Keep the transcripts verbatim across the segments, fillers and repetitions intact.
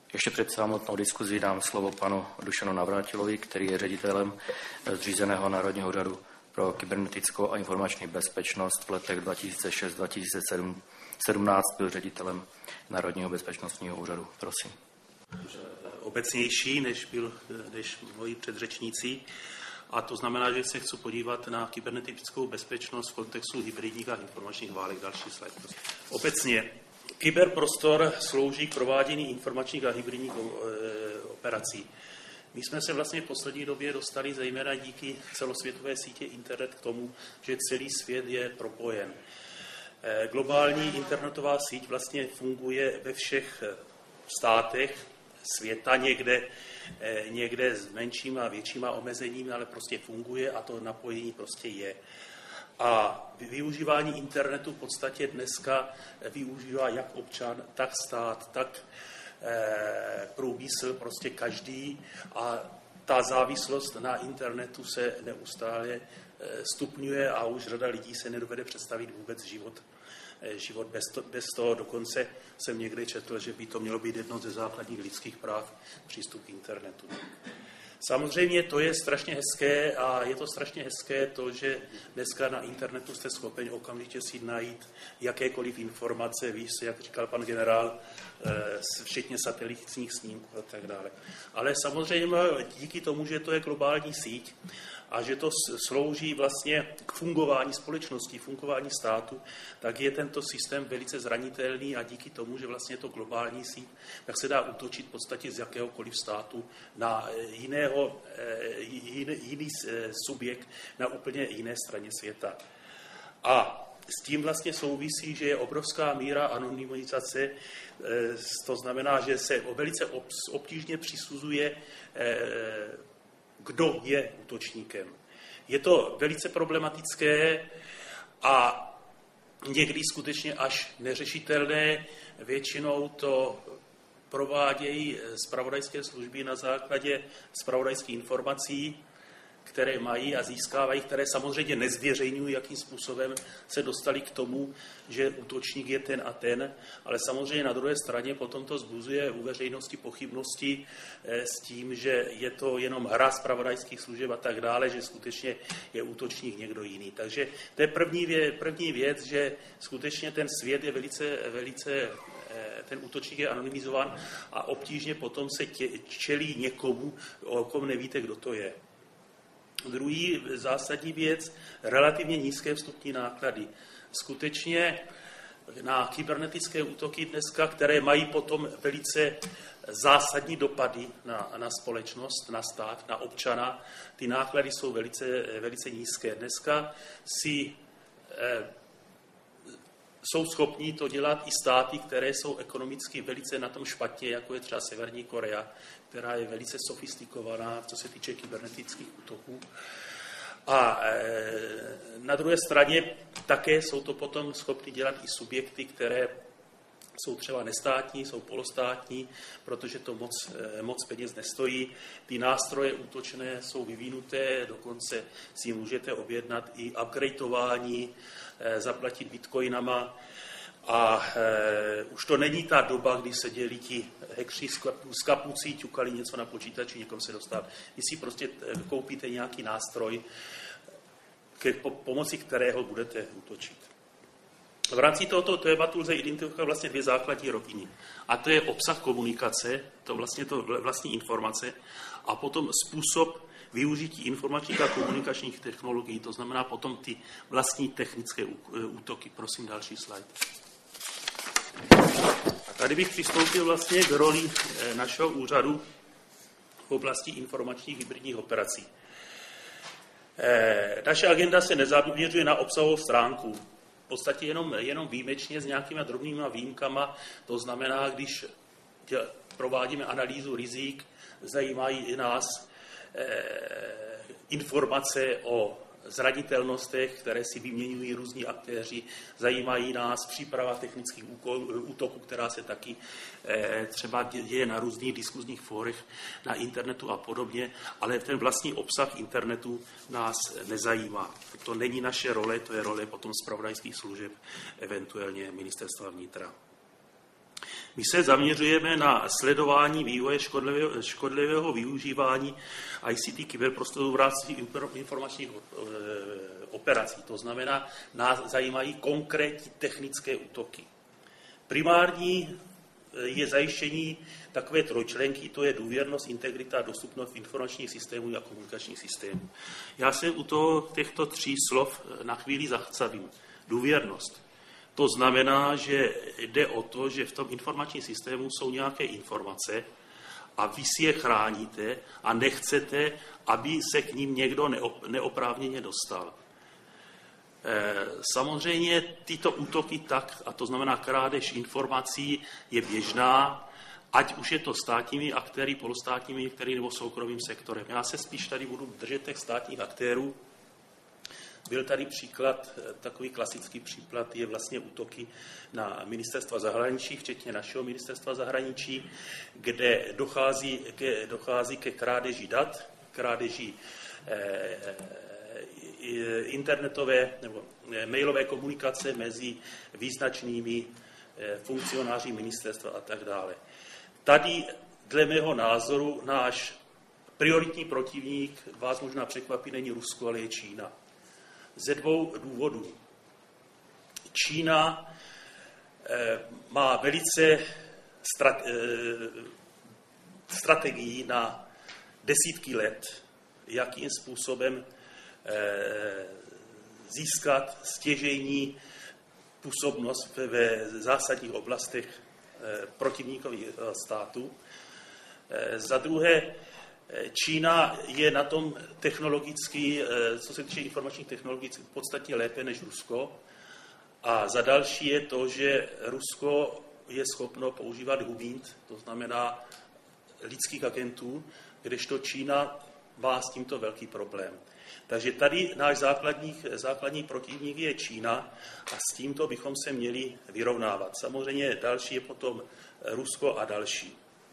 Ještě před samotnou diskuzí dám slovo panu Dušanu Navrátilovi, který je ředitelem zřízeného Národního úřadu pro kybernetickou a informační bezpečnost. V letech dva tisíce šest až dva tisíce sedmnáct byl ředitelem Národního bezpečnostního úřadu. Prosím. Obecnější, než, byl, než moji předřečníci. A to znamená, že se chci podívat na kybernetickou bezpečnost v kontextu hybridních a informačních válek. Další slide. Obecně kyberprostor slouží k provádění informačních a hybridních operací. My jsme se vlastně v poslední době dostali zejména díky celosvětové sítě internet k tomu, že celý svět je propojen. Globální internetová síť vlastně funguje ve všech státech světa, někde, někde s menšíma a většíma omezeními, ale prostě funguje a to napojení prostě je. A využívání internetu v podstatě dneska využívá jak občan, tak stát, tak eh, průmysl, prostě každý. A ta závislost na internetu se neustále eh, stupňuje a už řada lidí se nedovede představit vůbec život, eh, život bez, to, bez toho. Dokonce jsem někde četl, že by to mělo být jedno ze základních lidských práv přístup k internetu. Samozřejmě to je strašně hezké a je to strašně hezké to, že dneska na internetu jste schopni okamžitě si najít jakékoliv informace, víš, jak říkal pan generál, včetně satelitních snímků a tak dále. Ale samozřejmě díky tomu, že to je globální síť a že to slouží vlastně k fungování společnosti, fungování státu, tak je tento systém velice zranitelný a díky tomu, že vlastně je to globální síť, tak se dá útočit v podstatě z jakéhokoliv státu na jiného, jiný, jiný subjekt na úplně jiné straně světa. A s tím vlastně souvisí, že je obrovská míra anonymizace, to znamená, že se velice obtížně přisuzuje, kdo je útočníkem. Je to velice problematické a někdy skutečně až neřešitelné. Většinou to provádějí zpravodajské služby na základě zpravodajských informací, které mají a získávají, které samozřejmě nezvěřejňují, jakým způsobem se dostali k tomu, že útočník je ten a ten, ale samozřejmě na druhé straně potom to vzbuzuje u veřejnosti pochybnosti s tím, že je to jenom hra zpravodajských služeb a tak dále, že skutečně je útočník někdo jiný. Takže to je první věc, první věc, že skutečně ten svět je velice, velice ten útočník je anonymizován a obtížně potom se tě, čelí někomu, o kom nevíte, kdo to je. Druhý zásadní věc, relativně nízké vstupní náklady. Skutečně na kybernetické útoky dneska, které mají potom velice zásadní dopady na, na společnost, na stát, na občana, ty náklady jsou velice, velice nízké. Dneska si eh, jsou schopní to dělat i státy, které jsou ekonomicky velice na tom špatně, jako je třeba Severní Korea, která je velice sofistikovaná, co se týče kybernetických útoků. A e, na druhé straně také jsou to potom schopni dělat i subjekty, které jsou třeba nestátní, jsou polostátní, protože to moc, e, moc peněz nestojí. Ty nástroje útočné jsou vyvinuté, dokonce si můžete objednat i upgradeování, e, zaplatit bitcoinama. A e, už to není ta doba, kdy se dělí ti hekři z kapucí, ťukali něco na počítači, někom se dostat. Vy si prostě koupíte nějaký nástroj, k pomoci kterého budete útočit. V rámci tohoto tématu lze identifikovat vlastně dvě základní roviny. A to je obsah komunikace, to vlastně to vlastní informace, a potom způsob využití informačních a komunikačních technologií, to znamená potom ty vlastní technické útoky. Prosím, další slide. A tady bych přistoupil vlastně k roli našeho úřadu v oblasti informačních hybridních operací. Naše agenda se nezaměřuje na obsahovou stránku. V podstatě jenom, jenom výjimečně s nějakýma drobnýma výjimkama, to znamená, když provádíme analýzu rizik, zajímají i nás eh, informace o zranitelnostech, které si vyměňují různí aktéři, zajímají nás příprava technických útoků, která se taky eh, třeba děje na různých diskuzních fórech na internetu a podobně, ale ten vlastní obsah internetu nás nezajímá. To není naše role, to je role potom zpravodajských služeb, eventuálně ministerstva vnitra. My se zaměřujeme na sledování vývoje škodlivého, škodlivého využívání I C T kyberprostoru v rámci informačních operací. To znamená, nás zajímají konkrétní technické útoky. Primární je zajištění takové trojčlenky, to je důvěrnost, integrita a dostupnost informačních systémů a komunikačních systémů. Já se u toho, těchto tří slov na chvíli zastavím. Důvěrnost. To znamená, že jde o to, že v tom informačním systému jsou nějaké informace a vy si je chráníte a nechcete, aby se k ním někdo neoprávněně dostal. Samozřejmě tyto útoky tak, a to znamená krádež informací, je běžná, ať už je to státními aktéry, polostátními aktéry nebo soukromým sektorem. Já se spíš tady budu držet těch státních aktérů. Byl tady příklad, takový klasický příklad je vlastně útoky na ministerstva zahraničí, včetně našeho ministerstva zahraničí, kde dochází ke, dochází ke krádeži dat, krádeži eh, internetové nebo mailové komunikace mezi význačnými funkcionáři ministerstva a tak dále. Tady, dle mého názoru, náš prioritní protivník, vás možná překvapí, není Rusko, ale je Čína. Ze dvou důvodů. Čína eh, má velice strat, eh, strategii na desítky let, jakým způsobem získat stěžejní působnost ve zásadních oblastech protivníkových států. Za druhé, Čína je na tom technologicky, co se týče informačních technologií, podstatně lépe než Rusko. A za další je to, že Rusko je schopno používat hubint, to znamená lidských agentů, kdežto Čína má s tímto velký problém. Takže tady náš základní, základní protivník je Čína a s tímto bychom se měli vyrovnávat. Samozřejmě další je potom Rusko a další.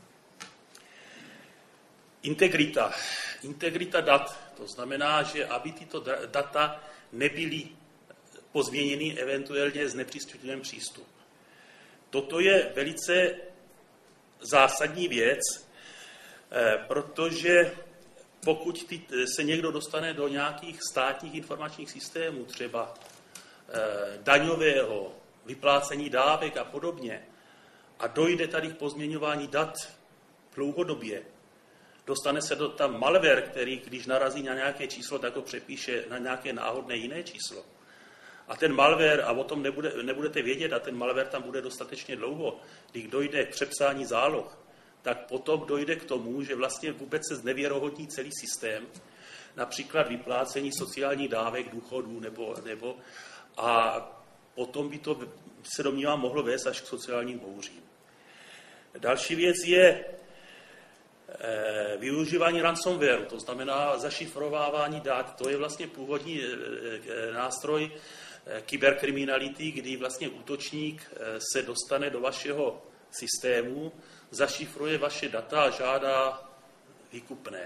Integrita. Integrita dat. To znamená, že aby tyto data nebyly pozměněny, eventuálně znepřístupněn přístup. Toto je velice zásadní věc, protože pokud ty, se někdo dostane do nějakých státních informačních systémů, třeba eh, daňového, vyplácení dávek a podobně, a dojde tady k pozměňování dat dlouhodobě, dostane se do tam malware, který, když narazí na nějaké číslo, tak ho přepíše na nějaké náhodné jiné číslo. A ten malware, a o tom nebude, nebudete vědět, a ten malware tam bude dostatečně dlouho, když dojde k přepsání záloh, tak potom dojde k tomu, že vlastně vůbec se znevěrohodní celý systém, například vyplácení sociálních dávek, důchodů, nebo, nebo a potom by to, se domnívám, mohlo vést až k sociálním bouřím. Další věc je e, využívání ransomwareu, to znamená zašifrovávání dat. To je vlastně původní e, e, nástroj e, kyberkriminality, kdy vlastně útočník e, se dostane do vašeho systému, zašifruje vaše data a žádá výkupné.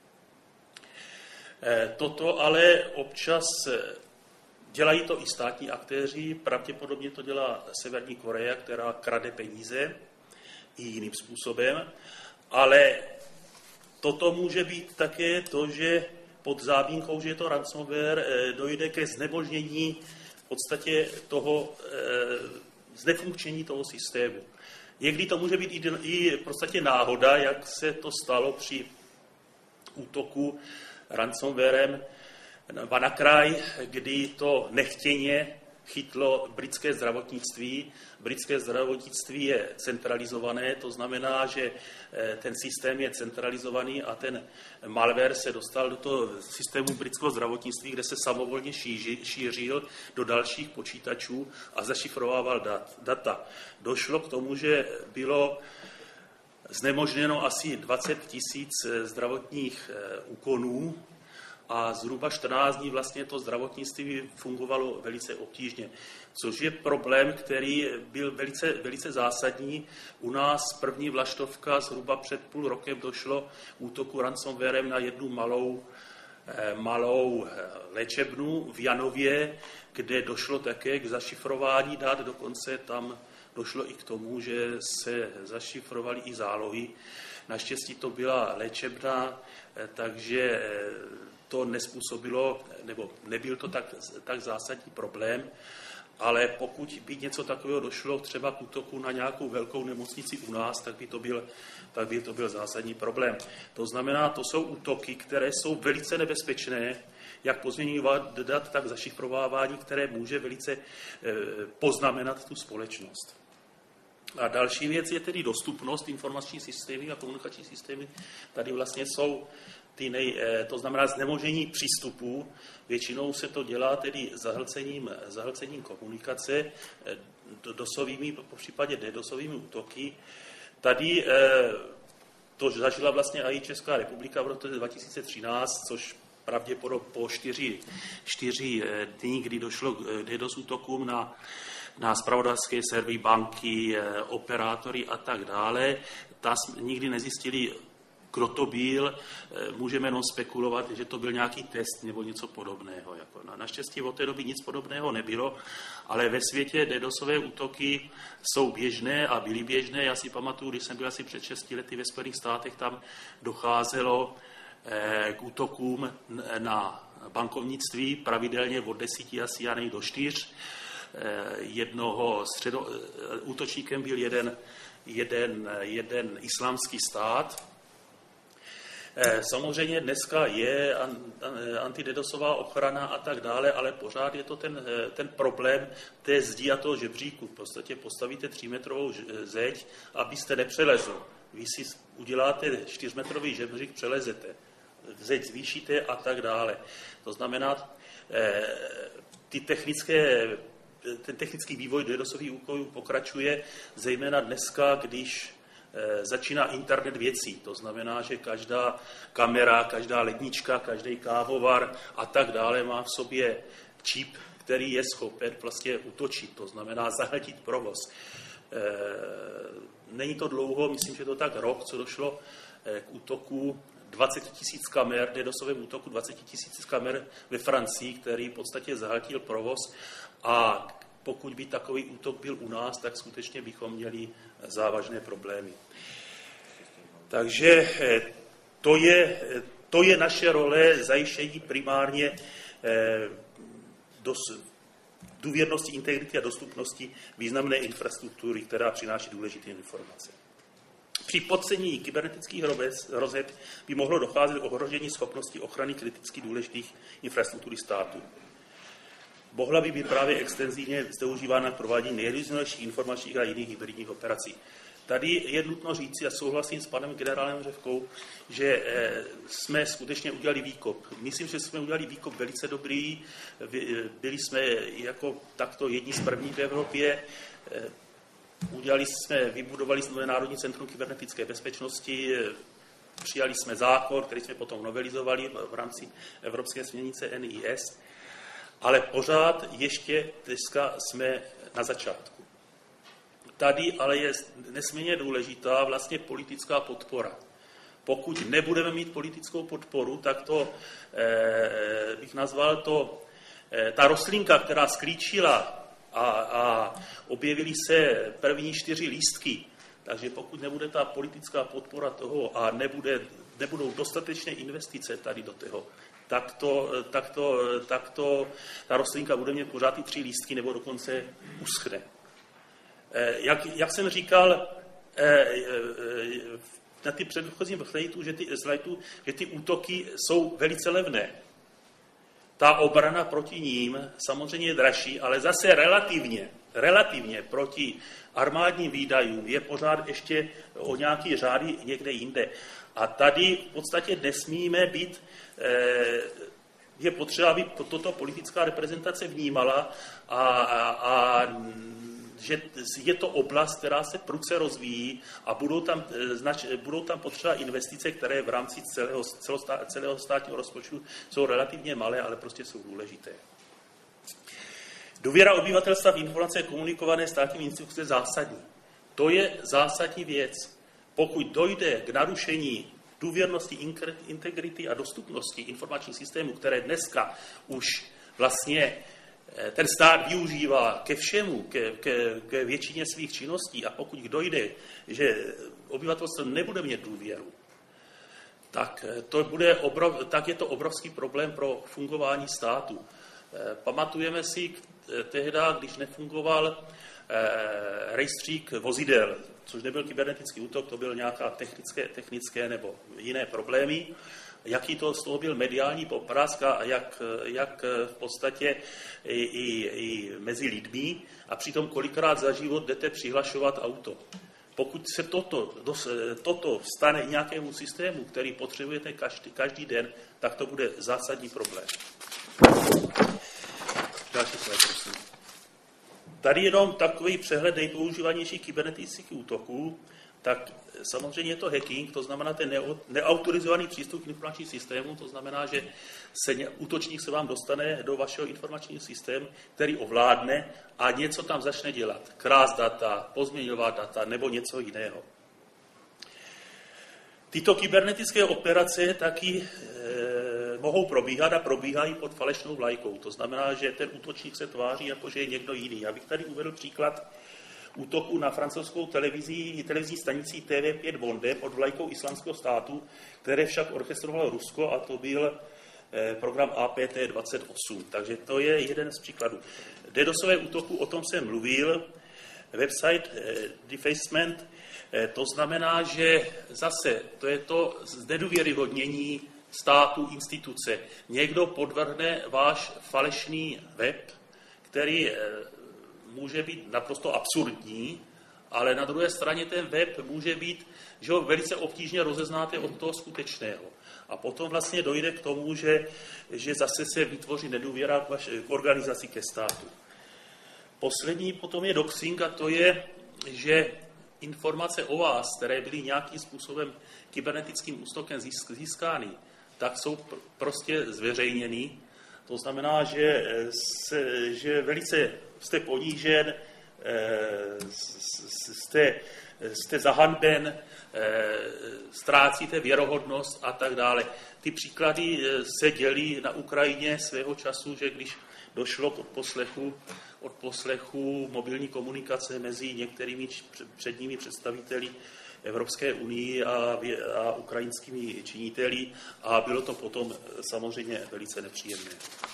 Toto ale občas dělají to i státní aktéři, pravděpodobně to dělá Severní Korea, která krade peníze i jiným způsobem, ale toto může být také to, že pod záminkou, že je to ransomware, dojde ke znemožnění v podstatě toho znefunkčení toho systému. Někdy to může být i v podstatě náhoda, jak se to stalo při útoku ransomwarem WannaCry, kdy to nechtěně chytlo britské zdravotnictví. Britské zdravotnictví je centralizované, to znamená, že ten systém je centralizovaný a ten malware se dostal do toho systému britského zdravotnictví, kde se samovolně šíři, šířil do dalších počítačů a zašifrovával dat, data. Došlo k tomu, že bylo znemožněno asi dvacet tisíc zdravotních úkonů a zhruba čtrnáct dní vlastně to zdravotnictví fungovalo velice obtížně. Což je problém, který byl velice, velice zásadní. U nás první vlaštovka zhruba před půl rokem došlo útoku ransomwarem na jednu malou, malou léčebnu v Janově, kde došlo také k zašifrování dat, dokonce tam došlo i k tomu, že se zašifrovaly i zálohy. Naštěstí to byla léčebná, takže to nespůsobilo, nebo nebyl to tak, tak zásadní problém, ale pokud by něco takového došlo třeba k útoku na nějakou velkou nemocnici u nás, tak by to byl, tak by to byl zásadní problém. To znamená, to jsou útoky, které jsou velice nebezpečné, jak pozměňovat dat, tak zašifrovávání, které může velice poznamenat tu společnost. A další věc je tedy dostupnost informační systémy a komunikační systémy. Tady vlastně jsou ty nej, to znamená znemožnění přístupu. Většinou se to dělá tedy zahlcením, zahlcením komunikace, dosovými, po případě DDoSovými útoky. Tady to zažila vlastně i Česká republika v roce dva tisíce třináct, což pravděpodobně po čtyři, čtyři dní, kdy došlo k DDoS útokům na na zpravodajské servery, banky, operátory a tak dále. Ta nikdy nezjistili, kdo to byl. Můžeme jenom spekulovat, že to byl nějaký test nebo něco podobného. Naštěstí od té doby nic podobného nebylo, ale ve světě DDoSové útoky jsou běžné a byly běžné. Já si pamatuju, když jsem byl asi před šesti lety ve Spojených státech, tam docházelo k útokům na bankovnictví pravidelně od desíti asi a nej do čtyř. Jednoho středo, útočníkem byl jeden, jeden, jeden islámský stát. Samozřejmě dneska je antidedosová ochrana a tak dále, ale pořád je to ten, ten problém té zdi a toho žebříku. V podstatě postavíte třímetrovou zeď, abyste nepřelezl. Vy si uděláte čtyřmetrový žebřík, přelezete. Zeď zvýšíte a tak dále. To znamená, ty technické ten technický vývoj DDoSových úkolů pokračuje, zejména dneska, když e, začíná internet věcí. To znamená, že každá kamera, každá lednička, každý kávovar a tak dále má v sobě čip, který je schopen vlastně útočit. To znamená zahltit provoz. E, není to dlouho, myslím, že to tak rok, co došlo e, k útoku dvacet tisíc kamer, DDoSovém útoku dvacet tisíc kamer ve Francii, který v podstatě zahltil provoz. A pokud by takový útok byl u nás, tak skutečně bychom měli závažné problémy. Takže to je, to je naše role zajištění primárně dos, důvěrnosti, integrity a dostupnosti významné infrastruktury, která přináší důležité informace. Při podcenění kybernetických hrozeb by mohlo docházet k ohrožení schopnosti ochrany kriticky důležitých infrastruktury státu. Mohla by být právě extenzivně zneužívána k provádění nejrůznějších informačních a jiných hybridních operací. Tady je nutno říci, a souhlasím s panem generálem Řehkou, že jsme skutečně udělali výkop. Myslím, že jsme udělali výkop velice dobrý. Byli jsme jako takto jedni z prvních v Evropě. Udělali jsme, vybudovali jsme Národní centrum kybernetické bezpečnosti, přijali jsme zákon, který jsme potom novelizovali v rámci Evropské směrnice N I S, ale pořád ještě dneska jsme na začátku. Tady ale je nesmírně důležitá vlastně politická podpora. Pokud nebudeme mít politickou podporu, tak to eh, bych nazval to, eh, ta rostlinka, která sklíčila a, a objevily se první čtyři lístky, takže pokud nebude ta politická podpora toho a nebude, nebudou dostatečné investice tady do toho, tak to, tak to, tak to ta rostlinka bude mít pořád ty tři lístky nebo dokonce uschne. Jak, jak jsem říkal na ty předchozím slajdu, že ty, slajdu, že ty útoky jsou velice levné. Ta obrana proti ním samozřejmě je dražší, ale zase relativně, relativně proti armádním výdajům je pořád ještě o nějaký řády někde jinde. A tady v podstatě nesmíme být, je potřeba, aby toto politická reprezentace vnímala a, a, a že je to oblast, která se prudce rozvíjí a budou tam, znač, budou tam potřeba investice, které v rámci celého, celého státního rozpočtu jsou relativně malé, ale prostě jsou důležité. Důvěra obyvatelstva v informace komunikované státními institucemi je zásadní. To je zásadní věc. Pokud dojde k narušení důvěrnosti, integrity a dostupnosti informačních systémů, které dneska už vlastně ten stát využívá ke všemu, ke, ke, ke většině svých činností a pokud dojde, že obyvatelstvo nebude mít důvěru, tak, to bude obrov, tak je to obrovský problém pro fungování státu. Pamatujeme si tehdy, když nefungoval rejstřík vozidel, což nebyl kybernetický útok, to byl nějaká technické, technické nebo jiné problémy, jaký to z toho byl mediální poprask a jak, jak v podstatě i, i, i mezi lidmi a přitom kolikrát za život jdete přihlašovat auto. Pokud se toto, toto stane nějakému systému, který potřebujete každý, každý den, tak to bude zásadní problém. Další slide, prosím. Tady jenom takový přehled nejpoužívanějších kybernetických útoků, tak samozřejmě je to hacking, to znamená ten neautorizovaný přístup k informačním systému, to znamená, že se, útočník se vám dostane do vašeho informačního systému, který ovládne a něco tam začne dělat. Krást data, pozměňovat data nebo něco jiného. Tyto kybernetické operace taky e, mohou probíhat a probíhají pod falešnou vlajkou. To znamená, že ten útočník se tváří, jako že je někdo jiný. Já bych tady uvedl příklad útoku na francouzskou televizi, televizní stanici T V pět Bonde pod vlajkou Islámského státu, které však orchestrovalo Rusko a to byl eh, program A P T dvacet osm. Takže to je jeden z příkladů. DDoSové útoku, o tom jsem mluvil, website eh, defacement, eh, to znamená, že zase to je to znedůvěryhodnění státu, instituce. Někdo podvrhne váš falešný web, který eh, může být naprosto absurdní, ale na druhé straně ten web může být, že ho velice obtížně rozeznáte od toho skutečného. A potom vlastně dojde k tomu, že, že zase se vytvoří nedůvěra k, vaši, k organizaci, ke státu. Poslední potom je doxing a to je, že informace o vás, které byly nějakým způsobem kybernetickým útokem získány, tak jsou pr- prostě zveřejněny. To znamená, že, se, že velice jste ponížen, jste, jste zahanben, ztrácíte věrohodnost a tak dále. Ty příklady se dělí na Ukrajině svého času, že když došlo k odposlechu, odposlechu mobilní komunikace mezi některými předními představiteli Evropské unii a, a ukrajinskými činiteli a bylo to potom samozřejmě velice nepříjemné.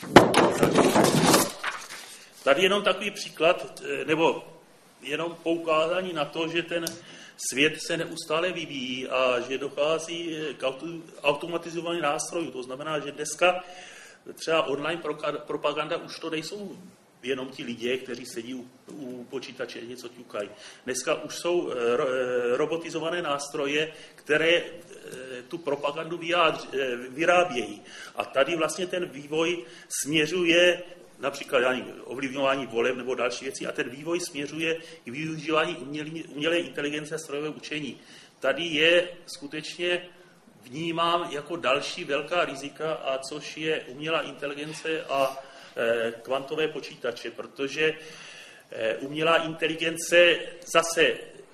Tady jenom takový příklad, nebo jenom poukázání na to, že ten svět se neustále vyvíjí a že dochází k automatizovaným nástrojům. To znamená, že dneska třeba online propaganda už to nejsou jenom ti lidé, kteří sedí u, u počítače, něco ťukají. Dneska už jsou ro, robotizované nástroje, které tu propagandu vyjádř, vyrábějí. A tady vlastně ten vývoj směřuje například ovlivňování voleb nebo další věci a ten vývoj směřuje k využívání umělé, umělé inteligence a strojového učení. Tady je skutečně vnímám jako další velká rizika, a což je umělá inteligence a e, kvantové počítače, protože e, umělá inteligence zase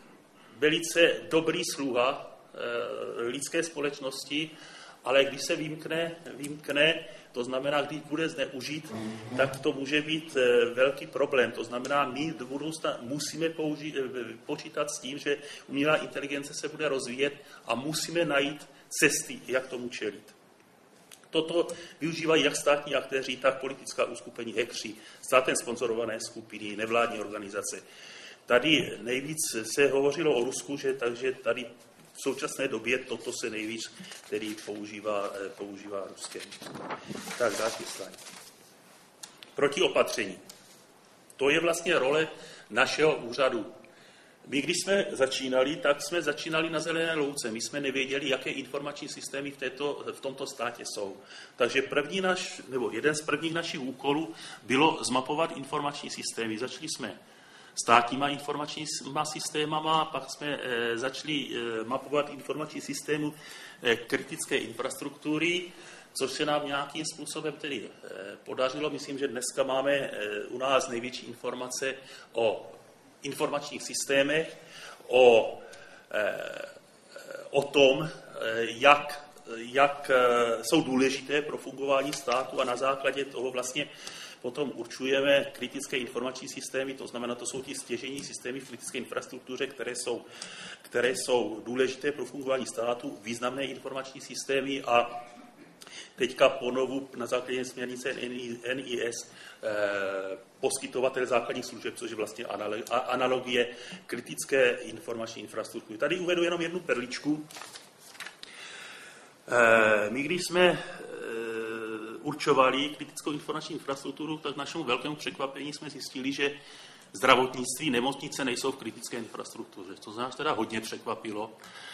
velice dobrý sluha e, lidské společnosti, ale když se vymkne, vymkne, to znamená, když bude zneužít, tak to může být e, velký problém. To znamená, my do budoucna musíme použít, e, počítat s tím, že umělá inteligence se bude rozvíjet a musíme najít cesty, jak tomu čelit. Toto využívají jak státní aktéři, tak politická uskupení, hackři, státem sponzorované skupiny, nevládní organizace. Tady nejvíc se hovořilo o Rusku, že takže tady v současné době toto se nejvíc, který používá, používá Ruskem. Tak další slide. Protiopatření. To je vlastně role našeho úřadu. My, když jsme začínali, tak jsme začínali na zelené louce. My jsme nevěděli, jaké informační systémy v, této, v tomto státě jsou. Takže první naš, nebo jeden z prvních našich úkolů bylo zmapovat informační systémy. Začali jsme státníma informačníma systémama, pak jsme e, začali e, mapovat informační systému e, kritické infrastruktury, což se nám nějakým způsobem tedy e, podařilo. Myslím, že dneska máme e, u nás největší informace o informačních systémech, o, e, o tom, e, jak, jak e, jsou důležité pro fungování státu a na základě toho vlastně potom určujeme kritické informační systémy, to znamená, to jsou ti stěžejní systémy v kritické infrastruktuře, které jsou, které jsou důležité pro fungování státu, významné informační systémy a teďka ponovu na základě směrnice N I S eh, poskytovatel základních služeb, což je vlastně analogie kritické informační infrastruktury. Tady uvedu jenom jednu perličku. Eh, my, když jsme eh, určovali kritickou informační infrastrukturu, tak k našemu velkému překvapení jsme zjistili, že zdravotnictví, nemocnice nejsou v kritické infrastruktuře. To nás teda hodně překvapilo.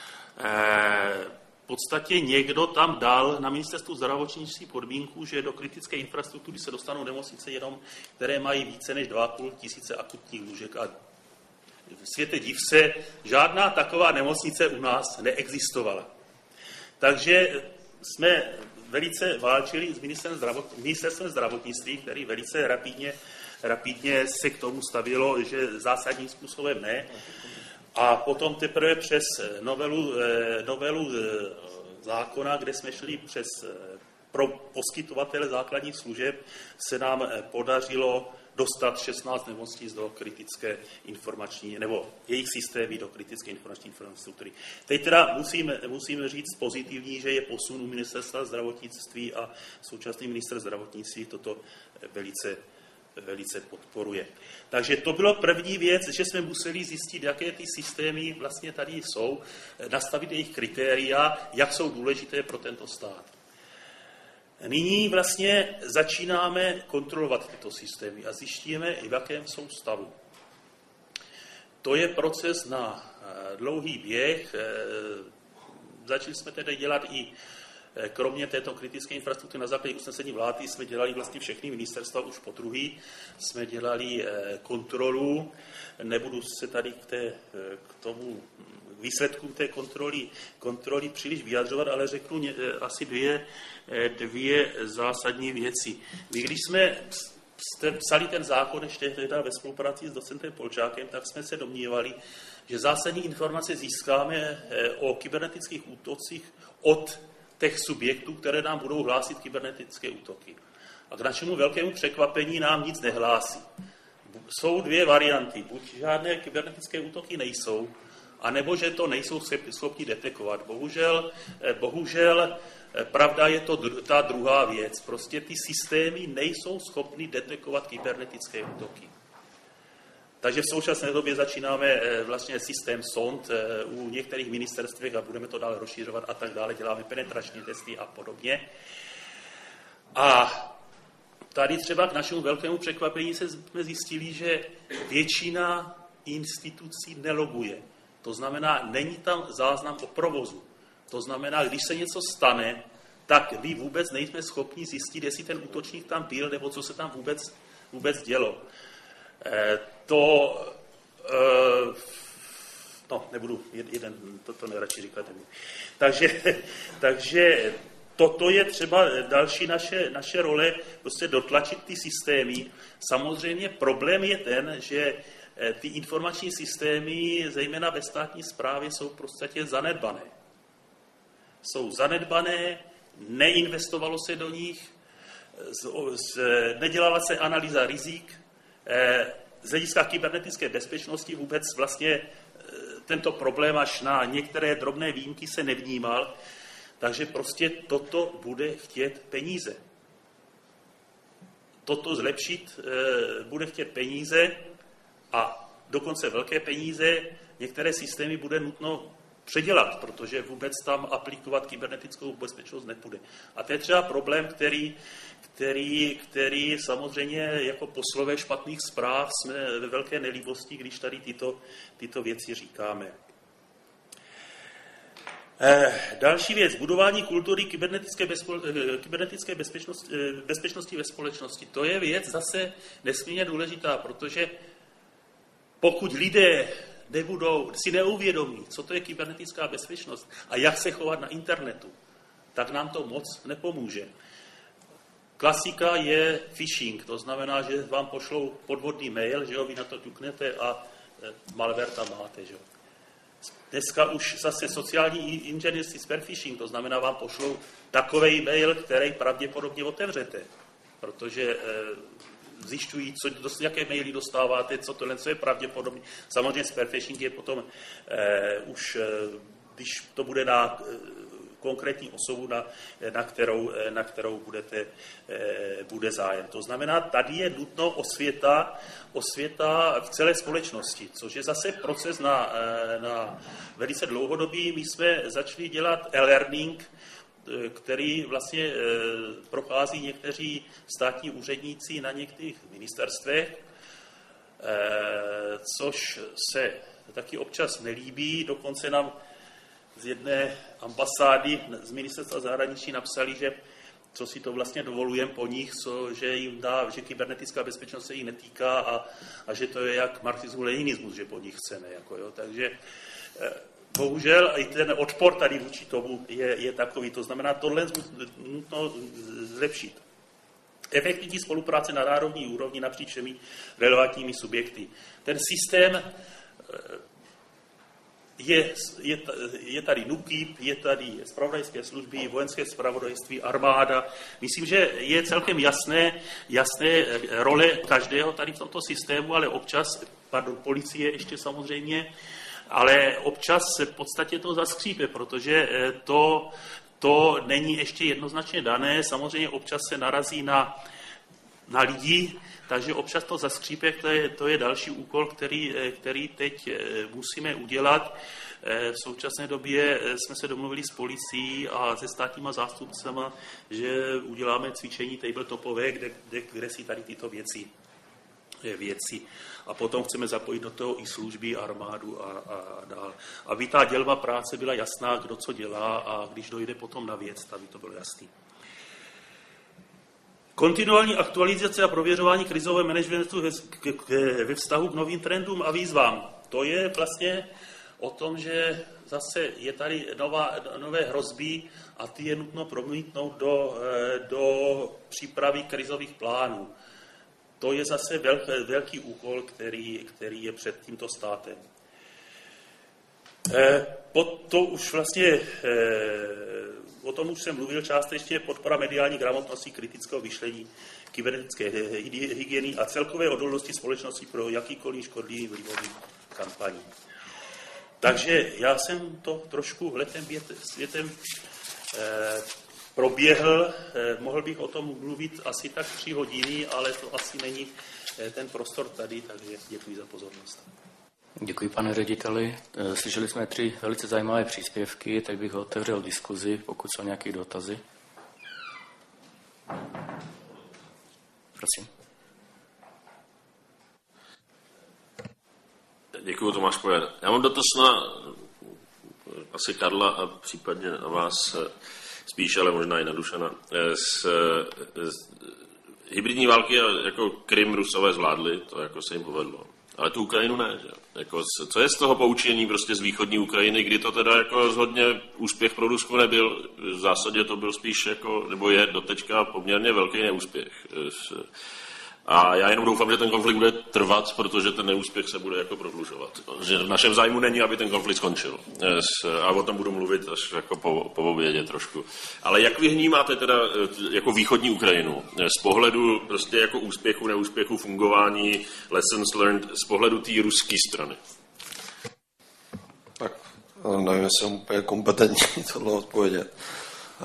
Eh, V podstatě někdo tam dal na ministerstvu zdravotnictví podmínku, že do kritické infrastruktury se dostanou nemocnice jenom, které mají více než dva a půl tisíce akutních lůžek. A v světě div se, žádná taková nemocnice u nás neexistovala. Takže jsme velice válčili s ministerstvem zdravotnictví, který velice rapidně, rapidně se k tomu stavilo, že zásadním způsobem ne. A potom teprve přes novelu, novelu zákona, kde jsme šli přes pro poskytovatele základních služeb, se nám podařilo dostat šestnáct nemocnic do kritické informační, nebo jejich systémy do kritické informační infrastruktury. Teď teda musím, musím říct pozitivní, že je posun u ministerstva zdravotnictví a současný ministr zdravotnictví toto velice velice podporuje. Takže to bylo první věc, že jsme museli zjistit, jaké ty systémy vlastně tady jsou, nastavit jejich kritéria, jak jsou důležité pro tento stát. Nyní vlastně začínáme kontrolovat tyto systémy a zjišťujeme, v jakém jsou stavu. To je proces na dlouhý běh. Začali jsme tedy dělat i kromě této kritické infrastruktury na základě usnesení vlády jsme dělali vlastně všechny ministerstva už po druhý. Jsme dělali kontrolu, nebudu se tady k, té, k tomu výsledkům té kontroly, kontroly příliš vyjadřovat, ale řeknu asi dvě, dvě zásadní věci. My, když jsme jste psali ten zákon ještě teda ve spolupráci s docentem Polčákem, tak jsme se domnívali, že zásadní informace získáme o kybernetických útocích od těch subjektů, které nám budou hlásit kybernetické útoky. A k našemu velkému překvapení nám nic nehlásí. Jsou dvě varianty. Buď žádné kybernetické útoky nejsou, anebo že to nejsou schopni detekovat. Bohužel, bohužel pravda je to ta druhá věc. Prostě ty systémy nejsou schopny detekovat kybernetické útoky. Takže v současné době začínáme vlastně systém sond u některých ministerstvech a budeme to dále rozšířovat a tak dále. Děláme penetrační testy a podobně. A tady třeba k našemu velkému překvapení se jsme zjistili, že většina institucí neloguje. To znamená, není tam záznam o provozu. To znamená, když se něco stane, tak my vůbec nejsme schopni zjistit, jestli ten útočník tam byl, nebo co se tam vůbec, vůbec dělo. To, no, nebudu, jeden, to, to neradši říkat. Takže, takže toto je třeba další naše, naše role, prostě dotlačit ty systémy. Samozřejmě problém je ten, že ty informační systémy, zejména ve státní správě, jsou v podstatě zanedbané. Jsou zanedbané, neinvestovalo se do nich, z, z, nedělala se analýza rizik, z hlediska kybernetické bezpečnosti vůbec vlastně tento problém až na některé drobné výjimky se nevnímal, takže prostě toto bude chtět peníze. Toto zlepšit bude chtět peníze a dokonce velké peníze. Některé systémy bude nutno předělat, protože vůbec tam aplikovat kybernetickou bezpečnost nepůjde. A to je třeba problém, který, který, který samozřejmě jako poslové špatných zpráv jsme ve velké nelíbosti, když tady tyto, tyto věci říkáme. Eh, další věc, budování kultury kybernetické, bezpo, kybernetické bezpečnosti, bezpečnosti ve společnosti. To je věc zase nesmírně důležitá, protože pokud lidé nebudou, si neuvědomí, co to je kybernetická bezpečnost a jak se chovat na internetu, tak nám to moc nepomůže. Klasika je phishing, to znamená, že vám pošlou podvodný mail, že jo, vy na to ťuknete a malware tam máte, že jo. Dneska už zase sociální inženýrství spear phishing, to znamená, vám pošlou takovej mail, který pravděpodobně otevřete, protože zjišťují, co, jaké maily dostáváte, co tohle, co je pravděpodobně. Samozřejmě spearfishing je potom eh, už, eh, když to bude na eh, konkrétní osobu, na, na, kterou, na kterou budete, eh, bude zájem. To znamená, tady je nutno osvěta, osvěta v celé společnosti, což je zase proces na, na velice dlouhodobý. My jsme začali dělat e-learning, který vlastně prochází někteří státní úředníci na některých ministerstvech, což se taky občas nelíbí. Dokonce nám z jedné ambasády z ministerstva zahraničí napsali, že co si to vlastně dovolujeme po nich, co, že jim dá, že kybernetická bezpečnost se jich netýká a, a že to je jak marxismus, leninismus, že po nich chceme. Jako, jo. Takže bohužel i ten odpor tady vůči tomu je, je takový. To znamená, tohle nutno zlepšit. Efektivní spolupráce na národní úrovni napříč všemi relevantními subjekty. Ten systém je, je, je tady NÚKIB, je tady zpravodajské služby, vojenské zpravodajství, armáda. Myslím, že je celkem jasné, jasné role každého tady v tomto systému, ale občas, pardon, policie ještě samozřejmě, ale občas se v podstatě to zaskřípe, protože to, to není ještě jednoznačně dané. Samozřejmě občas se narazí na, na lidi, takže občas to zaskřípe, to je, to je další úkol, který, který teď musíme udělat. V současné době jsme se domluvili s policií a se státníma zástupcema, že uděláme cvičení tabletopové, kde, kde, kde si tady tyto věci věci. A potom chceme zapojit do toho i služby, armádu a, a, a dál. Aby ta dělba práce byla jasná, kdo co dělá a když dojde potom na věc, aby to bylo jasný. Kontinuální aktualizace a prověřování krizového managementu ve, ve vztahu k novým trendům a výzvám. To je vlastně o tom, že zase je tady nová, nové hrozby a ty je nutno promítnout do, do přípravy krizových plánů. To je zase velký, velký úkol, který, který je před tímto státem. E, pod to už vlastně, e, o tom už jsem mluvil částečně, podpora mediální gramotnosti, kritického myšlení, kybernetické hygieny a celkové odolnosti společnosti pro jakýkoliv škodlivý vlivový kampaní. Takže já jsem to trošku letem světem e, proběhl, mohl bych o tom mluvit asi tak tři hodiny, ale to asi není ten prostor tady, takže děkuji za pozornost. Děkuji, pane řediteli. Slyšeli jsme tři velice zajímavé příspěvky, tak bych otevřel diskuzi, pokud jsou nějaké dotazy. Prosím. Děkuji, Tomáš Pojer. Já mám dotaz na asi Karla a případně na vás spíš, ale možná i na Dušana. Z, z hybridní války jako Krym Rusové zvládli, to jako se jim povedlo. Ale tu Ukrajinu ne, že? Jako, co je z toho poučení prostě z východní Ukrajiny, kdy to teda jako rozhodně úspěch pro Rusko nebyl, v zásadě to byl spíš jako, nebo je doteďka poměrně velký neúspěch. A já jenom doufám, že ten konflikt bude trvat, protože ten neúspěch se bude jako prodlužovat. Že v našem zájmu není, aby ten konflikt skončil. A o tom budu mluvit až jako po, po obědě trošku. Ale jak vy vnímáte teda jako východní Ukrajinu z pohledu prostě jako úspěchu, neúspěchu, fungování, lessons learned, z pohledu té ruské strany? Tak nevím, jestli jsem úplně kompetentní tohle odpovědět. A,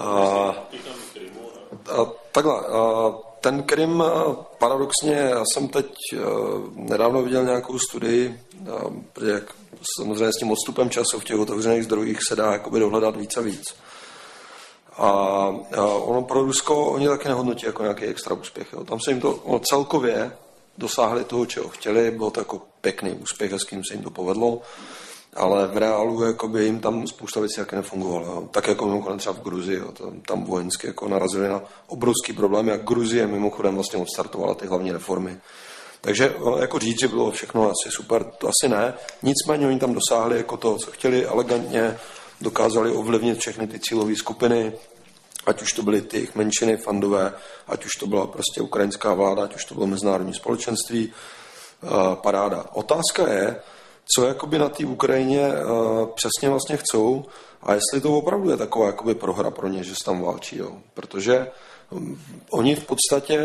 a, takhle, a, ten Krym, paradoxně, já jsem teď nedávno viděl nějakou studii, protože jak samozřejmě s tím odstupem času v těch otevřených zdrojích se dá jakoby dohledat víc a víc. A, a ono pro Rusko, oni taky nehodnotí jako nějaký extra úspěch. Jo. Tam se jim to ono celkově dosáhli toho, čeho chtěli, bylo to jako pěkný úspěch, s kým se jim to povedlo, ale v reálu jakoby jim tam spousta věcí jaké nefungovalo. Jo. Tak jako mimochodem třeba v Gruzii, jo. Tam, tam vojensky jako narazili na obrovský problém, jak Gruzie mimochodem vlastně odstartovala ty hlavní reformy. Takže jako říct, že bylo všechno asi super, to asi ne. Nicméně oni tam dosáhli jako to, co chtěli, elegantně dokázali ovlivnit všechny ty cílové skupiny, ať už to byly ty jejich menšiny fandové, ať už to byla prostě ukrajinská vláda, ať už to bylo mezinárodní společenství, paráda. Otázka je, co jakoby na té Ukrajině uh, přesně vlastně chcou a jestli to opravdu je taková jakoby prohra pro ně, že se tam válčí. Jo. Protože um, oni v podstatě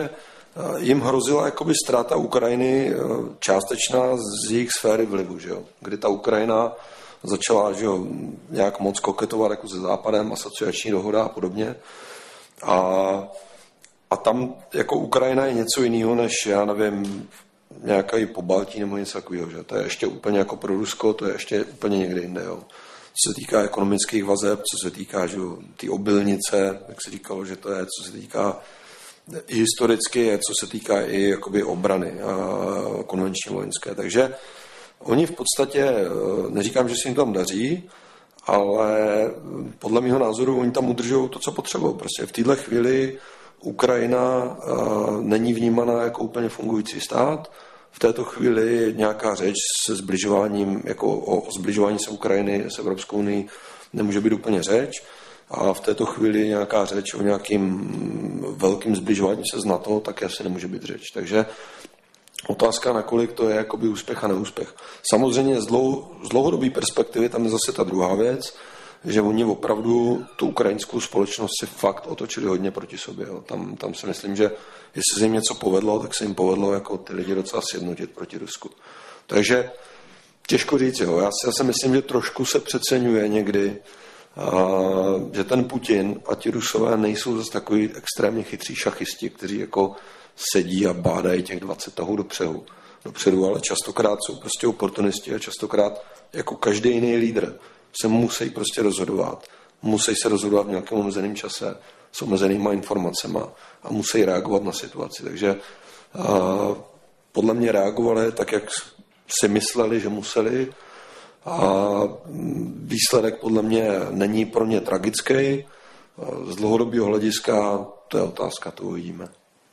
jim hrozila jakoby ztráta Ukrajiny částečná z jejich sféry vlivu, že jo? Kdy ta Ukrajina začala, že jo, nějak moc koketovat jako se Západem, asociační dohoda a podobně. A, a tam jako Ukrajina je něco jiného, než já nevím, nějaký Pobaltí nebo něco takového, že to je ještě úplně jako pro Rusko, to je ještě úplně někde jinde, jo. Co se týká ekonomických vazeb, co se týká, že ty obilnice, jak se říkalo, že to je, co se týká i historicky, co se týká i jakoby obrany a konvenční vojenské. Takže oni v podstatě, neříkám, že se jim tam daří, ale podle mého názoru oni tam udržují to, co potřebují. Prostě v této chvíli Ukrajina není vnímaná jako úplně fungující stát. V této chvíli nějaká řeč se zbližováním, jako o zbližování se Ukrajiny s Evropskou unii nemůže být úplně řeč. A v této chvíli nějaká řeč o nějakým velkým zbližování se z NATO taky asi nemůže být řeč. Takže otázka, nakolik to je jakoby úspěch a neúspěch. Samozřejmě z, dlou, z dlouhodobé perspektivy tam je zase ta druhá věc, že oni opravdu tu ukrajinskou společnost si fakt otočili hodně proti sobě. Jo. Tam, tam si myslím, že jestli se jim něco povedlo, tak se jim povedlo jako ty lidi docela sjednotit proti Rusku. Takže těžko říct, jo. Já si zase myslím, že trošku se přeceňuje někdy, a, že ten Putin a ti Rusové nejsou zase takový extrémně chytří šachisti, kteří jako sedí a bádají těch dvacet tahů dopředu, dopředu, ale častokrát jsou prostě oportunisti a častokrát jako každý jiný lídr se musí prostě rozhodovat. Musí se rozhodovat v nějakém omezeném čase s omezenýma informacema a musí reagovat na situaci. Takže a, podle mě reagovali tak, jak si mysleli, že museli. A výsledek podle mě není pro ně tragický. Z dlouhodobého hlediska to je otázka, to uvidíme.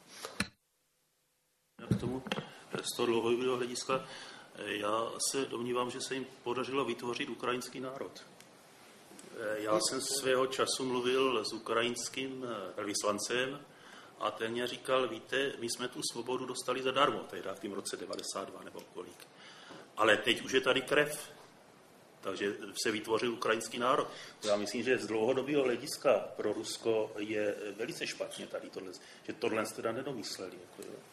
K tomu z toho dlouhodobého hlediska já se domnívám, že se jim podařilo vytvořit ukrajinský národ. Já jsem svého času mluvil s ukrajinským velvyslancem a ten mě říkal, víte, my jsme tu svobodu dostali zadarmo, tehdy v tom roce devadesát dva nebo kolik. Ale teď už je tady krev, takže se vytvořil ukrajinský národ. Já myslím, že z dlouhodobého hlediska pro Rusko je velice špatně tady tohle, že tohle teda nedomysleli. Jako, jo.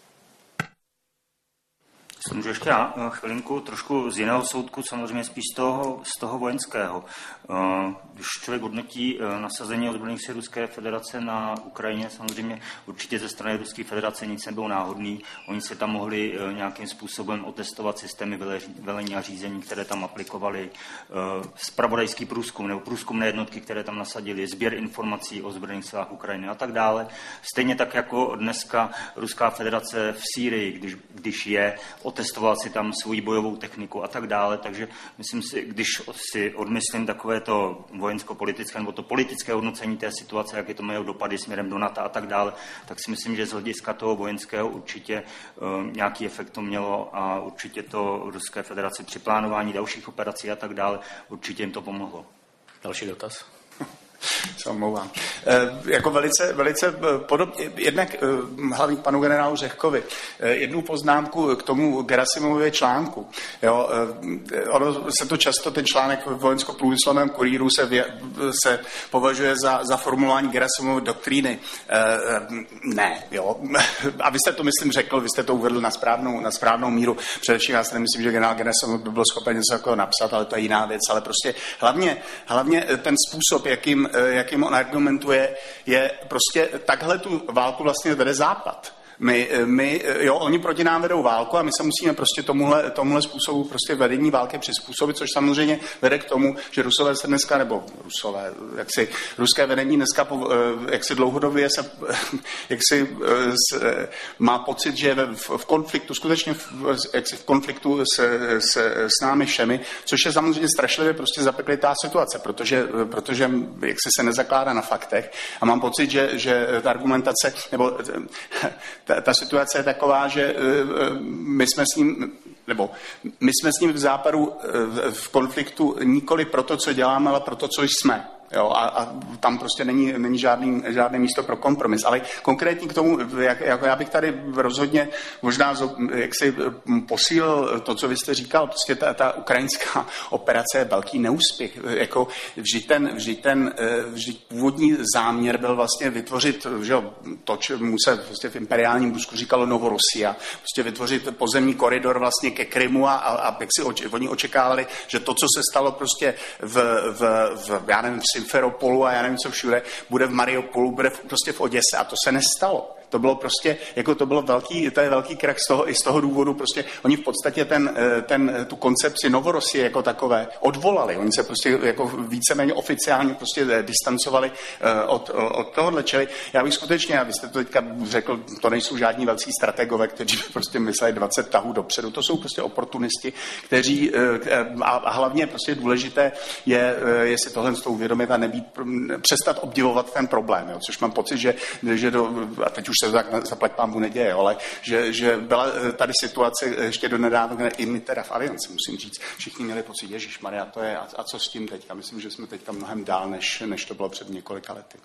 Můžu ještě já chvilinku trošku z jiného soudku, samozřejmě spíš z toho, z toho vojenského. Když člověk hodnotí nasazení ozbrojených sil Ruské federace na Ukrajině, samozřejmě určitě ze strany Ruské federace nic nebylo náhodný. Oni se tam mohli nějakým způsobem otestovat systémy velení a řízení, které tam aplikovali, zpravodajský průzkum nebo průzkumné jednotky, které tam nasadili, sběr informací o ozbrojených silách Ukrajiny a tak dále. Stejně tak jako dneska Ruská federace v Sýrii, když, když je, otestoval si tam svoji bojovou techniku a tak dále, takže myslím si, když si odmyslím takové to vojensko-politické nebo to politické hodnocení té situace, jak je to mají dopady směrem do NATO a tak dále, tak si myslím, že z hlediska toho vojenského určitě uh, nějaký efekt to mělo a určitě to Ruské federaci při plánování dalších operací a tak dále, určitě jim to pomohlo. Další dotaz? Se omlouvám. E, jako velice, velice podobně, jednak e, hlavně k panu generálu Řehkovi, e, jednu poznámku k tomu Gerasimově článku. Jo, e, ono se to často, ten článek v vojensko-průmyslovém kurýru se, vě, se považuje za, za formulování Gerasimovy doktríny. E, ne, jo. A vy jste to, myslím, řekl, vy jste to uvedl na správnou, na správnou míru. Především já si nemyslím, že generál Gerasimov by byl schopen něco jako napsat, ale to je jiná věc. Ale prostě hlavně, hlavně ten způsob, jakým jakým on argumentuje, je prostě takhle tu válku vlastně vede Západ. My, my, jo, oni proti nám vedou válku a my se musíme prostě tomuhle, tomuhle způsobu prostě vedení války přizpůsobit, což samozřejmě vede k tomu, že Rusové se dneska, nebo Rusové, jak si ruské vedení dneska, jak si dlouhodobě se, jak si má pocit, že je v, v konfliktu, skutečně v, jak si v konfliktu s, s, s námi všemi, což je samozřejmě strašlivě prostě zapeklitá situace, protože, protože jak si se nezakládá na faktech a mám pocit, že, že ta argumentace, nebo Ta, ta situace je taková, že my jsme s ním, nebo my jsme s ním v Západu v konfliktu nikoli pro to, co děláme, ale pro to, co jsme. Jo, a, a tam prostě není, není žádný, žádné místo pro kompromis. Ale konkrétně k tomu, jak, jak já bych tady rozhodně možná jak si posílil to, co vy jste říkal, prostě ta, ta ukrajinská operace je velký neúspěch. Jako vždyť ten, vždyť ten vždyť původní záměr byl vlastně vytvořit, že jo, to, čemu se prostě v imperiálním Rusku říkalo Novorosia, prostě vytvořit pozemní koridor vlastně ke Krymu a, a, a jak si oč, oni očekávali, že to, co se stalo prostě v, v, v já nevím, v Simferopolu a já nevím, co všude, bude v Mariupolu, bude v, prostě v Oděse a to se nestalo. To bylo prostě, jako to bylo velký, to je velký krach z toho, i z toho důvodu, prostě oni v podstatě ten, ten, tu koncepci Novorosie jako takové odvolali. Oni se prostě jako víceméně oficiálně prostě distancovali od, od tohohle. Čili já bych skutečně, a vy jste to teďka řekl, to nejsou žádní velcí strategové, kteří prostě mysleli dvacet tahů dopředu. To jsou prostě oportunisti, kteří, a, a hlavně prostě důležité je, je si tohle z toho uvědomit a nebýt, přestat obdivovat ten problém, jo, což mám pocit, že, že do, a teď už se tak zaplať pámbu neděje, ale že, že byla tady situace ještě do nedávna, i my teda v Alianci, musím říct, všichni měli pocit, ježišmarja, to je, a, a co s tím teďka? Myslím, že jsme teďka mnohem dál, než, než to bylo před několika lety.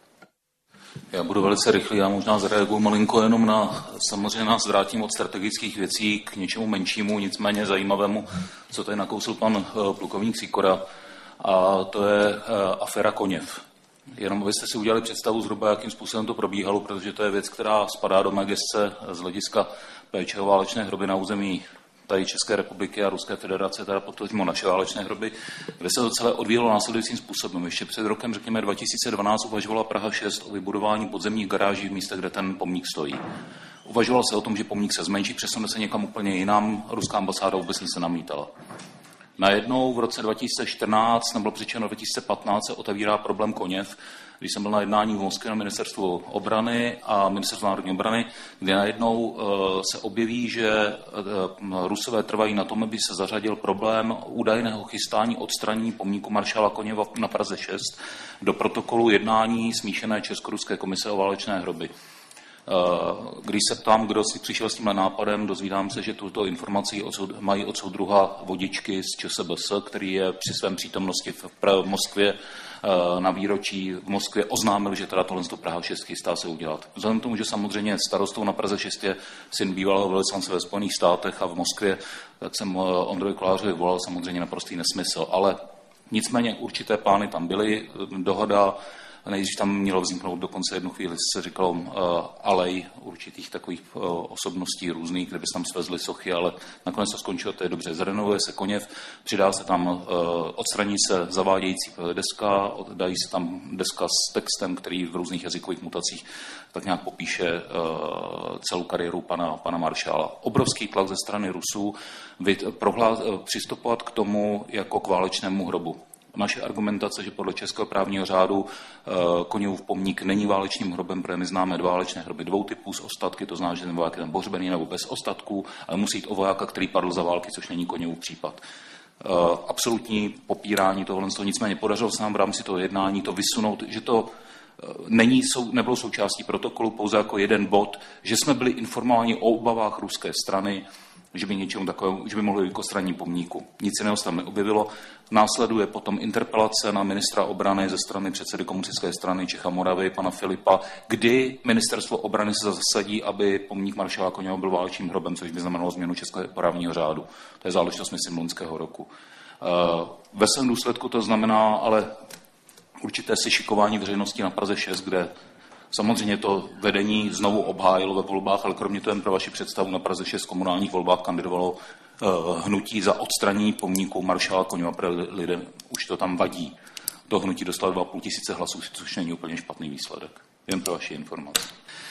Já budu velice rychlý, já možná zareaguju malinko jenom na, samozřejmě nás vrátím od strategických věcí k něčemu menšímu, nicméně zajímavému, co tady nakousil pan plukovník Sýkora, a to je aféra Koněv. Jenom abyste si udělali představu zhruba, jakým způsobem to probíhalo, protože to je věc, která spadá do mé gesce z hlediska péče o válečné hroby na území tady České republiky a Ruské federace, teda potažmo naše válečné hroby, kde se to celé odvíjelo následujícím způsobem. Ještě před rokem, řekněme dva tisíce dvanáct, uvažovala Praha šest o vybudování podzemních garáží v místech, kde ten pomník stojí. Uvažovalo se o tom, že pomník se zmenší, přesune se někam úplně jinam, ruská ambasáda vůbec se namítala. Najednou v roce dva tisíce čtrnáct, nebo přičeno dva tisíce patnáct, se otevírá problém Koněv, když jsem byl na jednání v Moskvě na ministerstvu obrany a ministerstvu národní obrany, kde najednou uh, se objeví, že uh, Rusové trvají na tom, aby se zařadil problém údajného chystání odstranění pomníku maršála Koněva na Praze šest do protokolu jednání smíšené Česko-ruské komise o válečné hroby. Když se ptám, kdo si přišel s tímhle nápadem, dozvídám se, že tuto informaci mají od soudruha Vodičky z ČSBS, který je při svém přítomnosti v Moskvě na výročí v Moskvě oznámil, že teda tohle Praha šest chystá se udělat. Vzhledem k tomu, že samozřejmě starostou na Praze šest je syn bývalého velvyslance ve Spojených státech a v Moskvě, tak jsem Ondrovi Kolářovi volal samozřejmě naprostý nesmysl. Ale nicméně určité plány tam byly, dohoda. Nejdřív tam mělo vzniknout dokonce jednu chvíli, se říkalo uh, alej určitých takových uh, osobností různých, kde by se tam svezly sochy, ale nakonec to skončilo, to je dobře. Zrenovuje se Koněv, přidá se tam, uh, odstraní se zavádějící deska, dají se tam deska s textem, který v různých jazykových mutacích tak nějak popíše uh, celou kariéru pana, pana maršála. Obrovský tlak ze strany Rusů prohlá, uh, přistupovat k tomu jako k válečnému hrobu. Naše argumentace, že podle českého právního řádu e, Koněvův pomník není válečným hrobem, protože my známe dva válečné hroby dvou typů s ostatky, to znamená, že ten voják je tam pohřbený nebo bez ostatků, ale musí jít o vojáka, který padl za války, což není Koněvův případ. E, absolutní popírání tohohle, nicméně podařilo se nám v rámci toho jednání to vysunout, že to není, sou, nebylo součástí protokolu, pouze jako jeden bod, že jsme byli informováni o obavách ruské strany, že by něčemu takovému, že by mohlo jít k odstranění pomníku. Nic jiného se tam neobjevilo. Následuje potom interpelace na ministra obrany ze strany předsedy komunistické strany Čech a Moravy, pana Filipa, kdy ministerstvo obrany se zasadí, aby pomník maršála Koněva byl válečným hrobem, což by znamenalo změnu českého právního řádu. To je záležitost, myslím, loňského roku. Ve svém důsledku to znamená ale určité sešikování veřejnosti na Praze šest, kde samozřejmě to vedení znovu obhájilo ve volbách, ale kromě toho jen pro vaši představu na Praze šest komunálních volbách kandidovalo uh, hnutí za odstranění pomníku maršála Koněva, protože lidem už to tam vadí. To hnutí dostalo dva a půl tisíce hlasů, což není úplně špatný výsledek. Jen pro vaši informaci.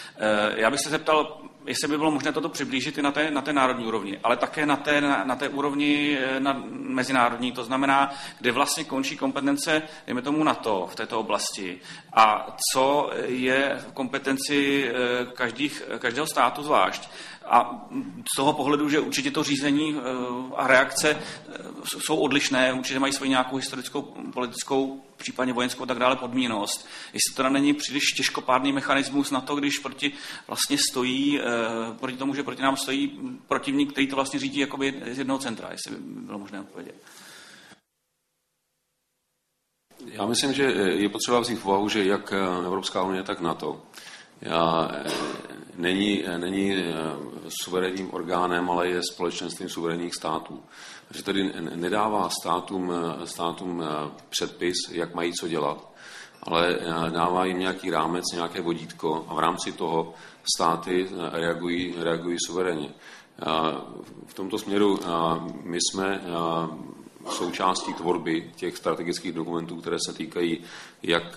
Já bych se zeptal, jestli by bylo možné toto přiblížit i na té, na té národní úrovni, ale také na té, na, na té úrovni na mezinárodní, to znamená, kde vlastně končí kompetence, dejme tomu NATO v této oblasti a co je v kompetenci každých, každého státu zvlášť. A z toho pohledu, že určitě to řízení a reakce jsou odlišné, určitě mají svoji nějakou historickou, politickou, případně vojenskou a tak dále podmíněnost. Jestli to teda není příliš těžkopádný mechanismus na to, když proti vlastně stojí, proti tomu, že proti nám stojí protivník, který to vlastně řídí jakoby z jednoho centra, jestli by bylo možné odpovědět. Já myslím, že je potřeba vzít v úvahu, že jak Evropská unie, tak NATO já, není, není suverénním orgánem, ale je společenstvím suverénních států. Že tedy nedává státům, státům předpis, jak mají co dělat, ale dává jim nějaký rámec, nějaké vodítko a v rámci toho státy reagují, reagují suverénně. V tomto směru my jsme součástí tvorby těch strategických dokumentů, které se týkají jak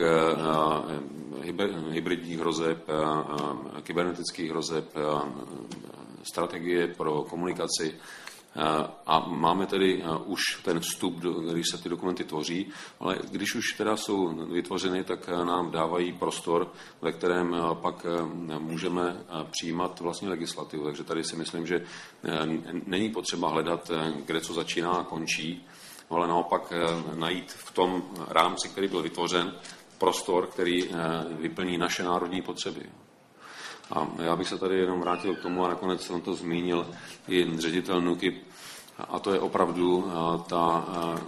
hybridních hrozeb, kybernetických hrozeb, strategie pro komunikaci. A máme tedy už ten vstup, když se ty dokumenty tvoří, ale když už teda jsou vytvořeny, tak nám dávají prostor, ve kterém pak můžeme přijímat vlastní legislativu. Takže tady si myslím, že není potřeba hledat, kde co začíná a končí, ale naopak najít v tom rámci, který byl vytvořen, prostor, který vyplní naše národní potřeby. A já bych se tady jenom vrátil k tomu a nakonec jsem to zmínil i ředitel NÚKIB, a to je opravdu ta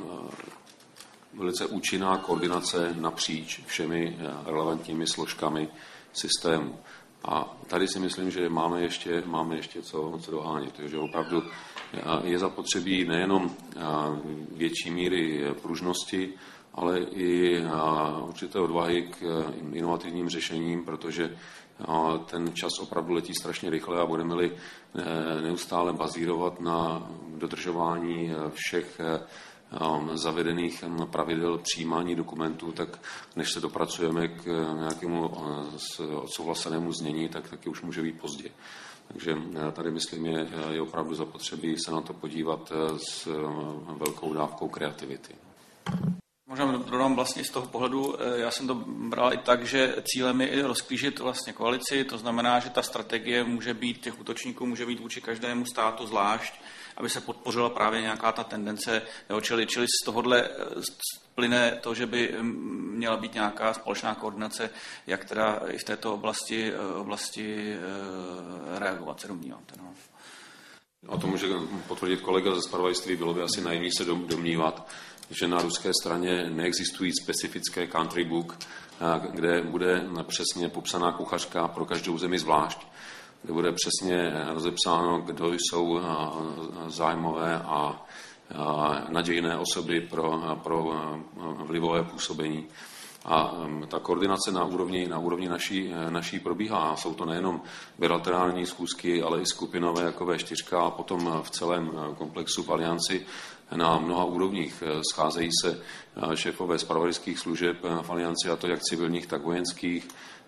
velice účinná koordinace napříč všemi relevantními složkami systému. A tady si myslím, že máme ještě, máme ještě co, co dohánět, takže opravdu je zapotřebí nejenom větší míry pružnosti, ale i určité odvahy k inovativním řešením, protože ten čas opravdu letí strašně rychle a budeme-li neustále bazírovat na dodržování všech zavedených pravidel přijímání dokumentů, tak než se dopracujeme k nějakému odsouhlasenému znění, tak taky už může být pozdě. Takže tady myslím, je, je opravdu zapotřebí se na to podívat s velkou dávkou kreativity. Možná dodám vlastně z toho pohledu, já jsem to bral i tak, že cílem je i rozklížit vlastně koalici, to znamená, že ta strategie může být, těch útočníků může být vůči každému státu zvlášť, aby se podpořila právě nějaká ta tendence, jo, čili, čili z tohohle plyne to, že by měla být nějaká společná koordinace, jak teda i v této oblasti, oblasti reagovat, se domnívám. No. A to může potvrdit kolega ze zpravodajství, bylo by asi naivní se domnívat, že na ruské straně neexistují specifické country book, kde bude přesně popsaná kuchařka pro každou zemi zvlášť, kde bude přesně rozepsáno, kdo jsou zájmové a nadějné osoby pro, pro vlivové působení. A ta koordinace na úrovni, na úrovni naší, naší probíhá. Jsou to nejenom bilaterální schůzky, ale i skupinové jako vé čtyři a potom v celém komplexu v alianci na mnoha úrovních. Scházejí se šéfové zpravodajských služeb v alianci, a to jak civilních, tak vojenských.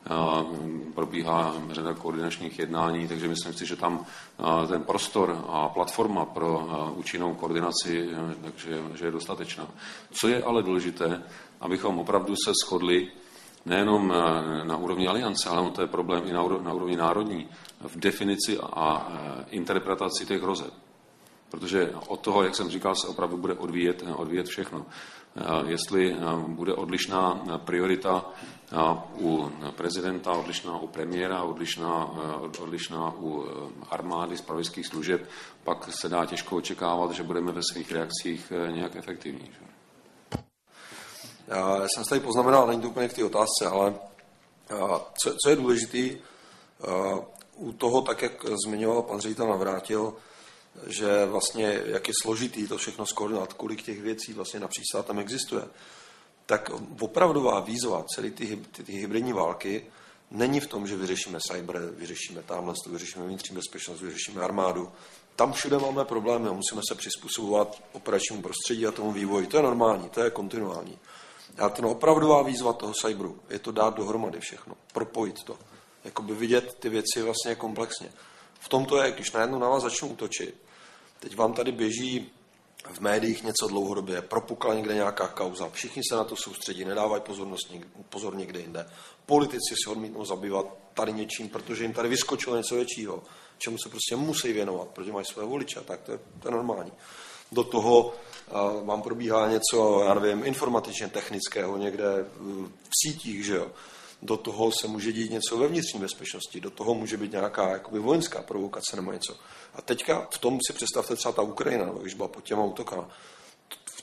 Probíhá řada koordinačních jednání, takže myslím si, že tam ten prostor a platforma pro účinnou koordinaci takže, že je dostatečná. Co je ale důležité, abychom opravdu se shodli nejenom na úrovni aliance, ale to je problém i na úrovni národní, v definici a interpretaci těch hrozeb. Protože od toho, jak jsem říkal, se opravdu bude odvíjet, odvíjet všechno. Jestli bude odlišná priorita u prezidenta, odlišná u premiéra, odlišná, odlišná u armády, zpravodajských služeb, pak se dá těžko očekávat, že budeme ve svých reakcích nějak efektivní. Já jsem si tady poznamenal, není to úplně k té otázce, ale co, co je důležitý, u toho, tak jak zmiňoval pan ředitel Navrátil, že vlastně, jak je složitý to všechno skoordinovat, kolik těch věcí vlastně napříč státem existuje, tak opravdová výzva celé ty, ty, ty hybridní války není v tom, že vyřešíme cyber, vyřešíme tamhle, vyřešíme vnitřní bezpečnost, vyřešíme armádu. Tam všude máme problémy a musíme se přizpůsobovat operačnímu prostředí a tomu vývoji. To je normální, to je kontinuální. A ten opravdová výzva toho cyberu je to dát dohromady všechno, propojit to, jakoby vidět ty věci vlastně komplexně. V tom to je, když najednou na vás začnou útočit. Teď vám tady běží v médiích něco dlouhodobě, propukla někde nějaká kauza, všichni se na to soustředí, nedávají pozornost, pozor někde jinde. Politici si odmítnou zabývat tady něčím, protože jim tady vyskočilo něco většího, čemu se prostě musí věnovat, protože mají své voliče, tak to je, to je normální. Do toho uh, vám probíhá něco, já nevím, informatičně technického někde v sítích, že jo. Do toho se může dít něco ve vnitřní bezpečnosti, do toho může být nějaká jakoby vojenská provokace nebo něco. A teďka v tom si představte třeba ta Ukrajina, když byla pod těma útokama.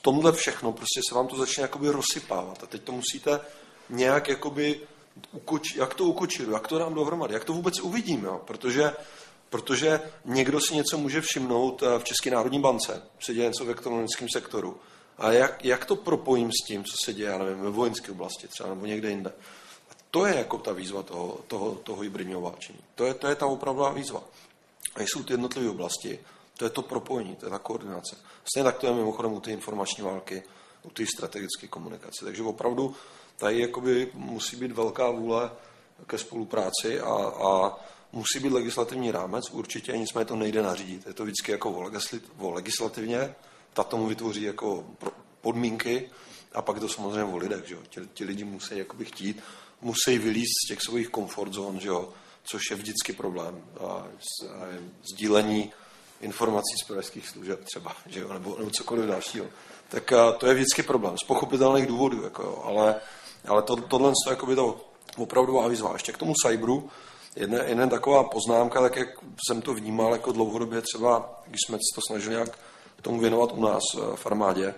tomhle všechno prostě se vám to začne jakoby rozsypávat a teď to musíte nějak jakoby ukoč, jak to ukočit, jak to dám dohromady, jak to vůbec uvidím, jo? Protože, protože někdo si něco může všimnout v České národní bance, se děje něco v ekonomickém sektoru. A jak, jak to propojím s tím, co se děje, já nevím, ve vojenské oblasti třeba, nebo někde jinde. A to je jako ta výzva toho, toho, toho hybridního válčení. To je, to je ta opravdová výzva. A jsou ty jednotlivé oblasti, to je to propojení, to je ta koordinace. Stejně tak to je mimochodem u té informační války, u té strategické komunikace. Takže opravdu tady jakoby musí být velká vůle ke spolupráci a, a musí být legislativní rámec, určitě, nicméně to nejde nařídit. Je to vždycky jako o legislativně, ta tomu vytvoří jako podmínky a pak to samozřejmě o lidech, že jo. Ti, ti lidi musí jakoby chtít, musí vylízt z těch svých comfort zón, že jo, což je vždycky problém. A, a sdílení informací z pražských služeb třeba, že jo, nebo, nebo cokoliv dalšího. Tak a, to je vždycky problém, z pochopitelných důvodů, jako jo, ale, ale to, tohle je jakoby to opravdová výzva. Ještě k tomu cyberu, jedna, jedna taková poznámka, tak jak jsem to vnímal jako dlouhodobě třeba, když jsme to snažili nějak tomu věnovat u nás v armádě.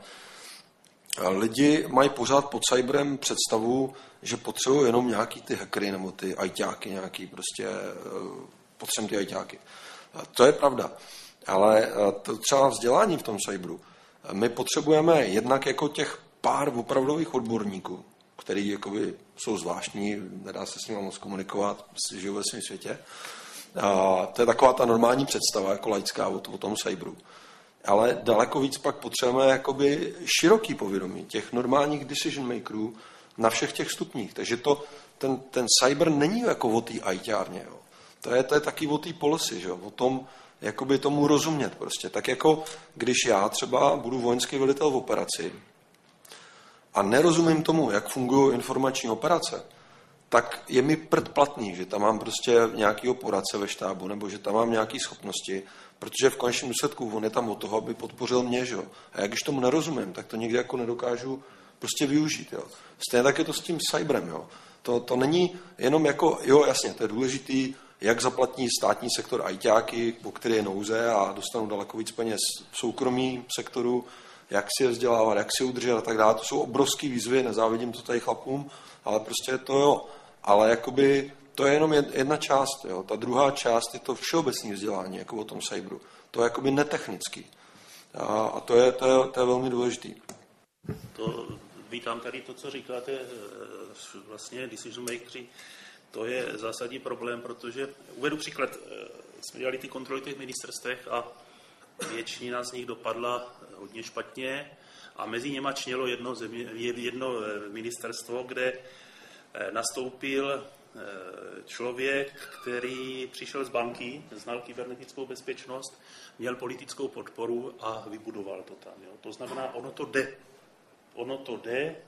Lidi mají pořád pod cyberem představu, že potřebují jenom nějaký ty hackery nebo ty ajťáky, nějaký prostě potřebují ty ajťáky. To je pravda, ale to třeba vzdělání v tom cyberu. My potřebujeme jednak jako těch pár opravdových odborníků, který jakoby jsou zvláštní, nedá se s nimi moc komunikovat, žijou ve svém světě. A to je taková ta normální představa, jako laická o, o tom cyberu. Ale daleko víc pak potřebujeme jakoby široký povědomí těch normálních decision makerů na všech těch stupních. Takže to, ten, ten cyber není jako o té ajťárně. Jo. To, je, to je taky o té policy, že jo. O tom jakoby tomu rozumět prostě. Tak jako když já třeba budu vojenský velitel v operaci a nerozumím tomu, jak fungují informační operace, tak je mi prd platný, že tam mám prostě nějakýho poradce ve štábu, nebo že tam mám nějaké schopnosti, protože v konečném důsledku on je tam od toho, aby podpořil mě, že jo. A jak když tomu nerozumím, tak to nikdy jako nedokážu prostě využít, jo. Stejně tak je to s tím cyberem, jo. To, to není jenom jako, jo, jasně, to je důležitý, jak zaplatí státní sektor ajťáky, po který je nouze a dostanou daleko víc peněz v soukromém sektoru, jak si je vzdělávat, jak si je udržet a tak dále. To jsou obrovský výzvy, nezávidím to tady chlapům, ale prostě to jo. Ale jakoby to je jenom jedna část, jo. Ta druhá část je to všeobecné vzdělání, jako o tom cyberu. To je jakoby netechnický. A, a to, je, to, je, to je velmi důležitý. To vítám tady to, co říkáte, vlastně decision makeri, to je zásadní problém, protože uvedu příklad, jsme dělali ty kontroly těch ministerstvech a většina z nich dopadla hodně špatně a mezi něma čnělo jedno, země, jedno ministerstvo, kde nastoupil člověk, který přišel z banky, znal kybernetickou bezpečnost, měl politickou podporu a vybudoval to tam. Jo. To znamená, ono to jde. Ono to jde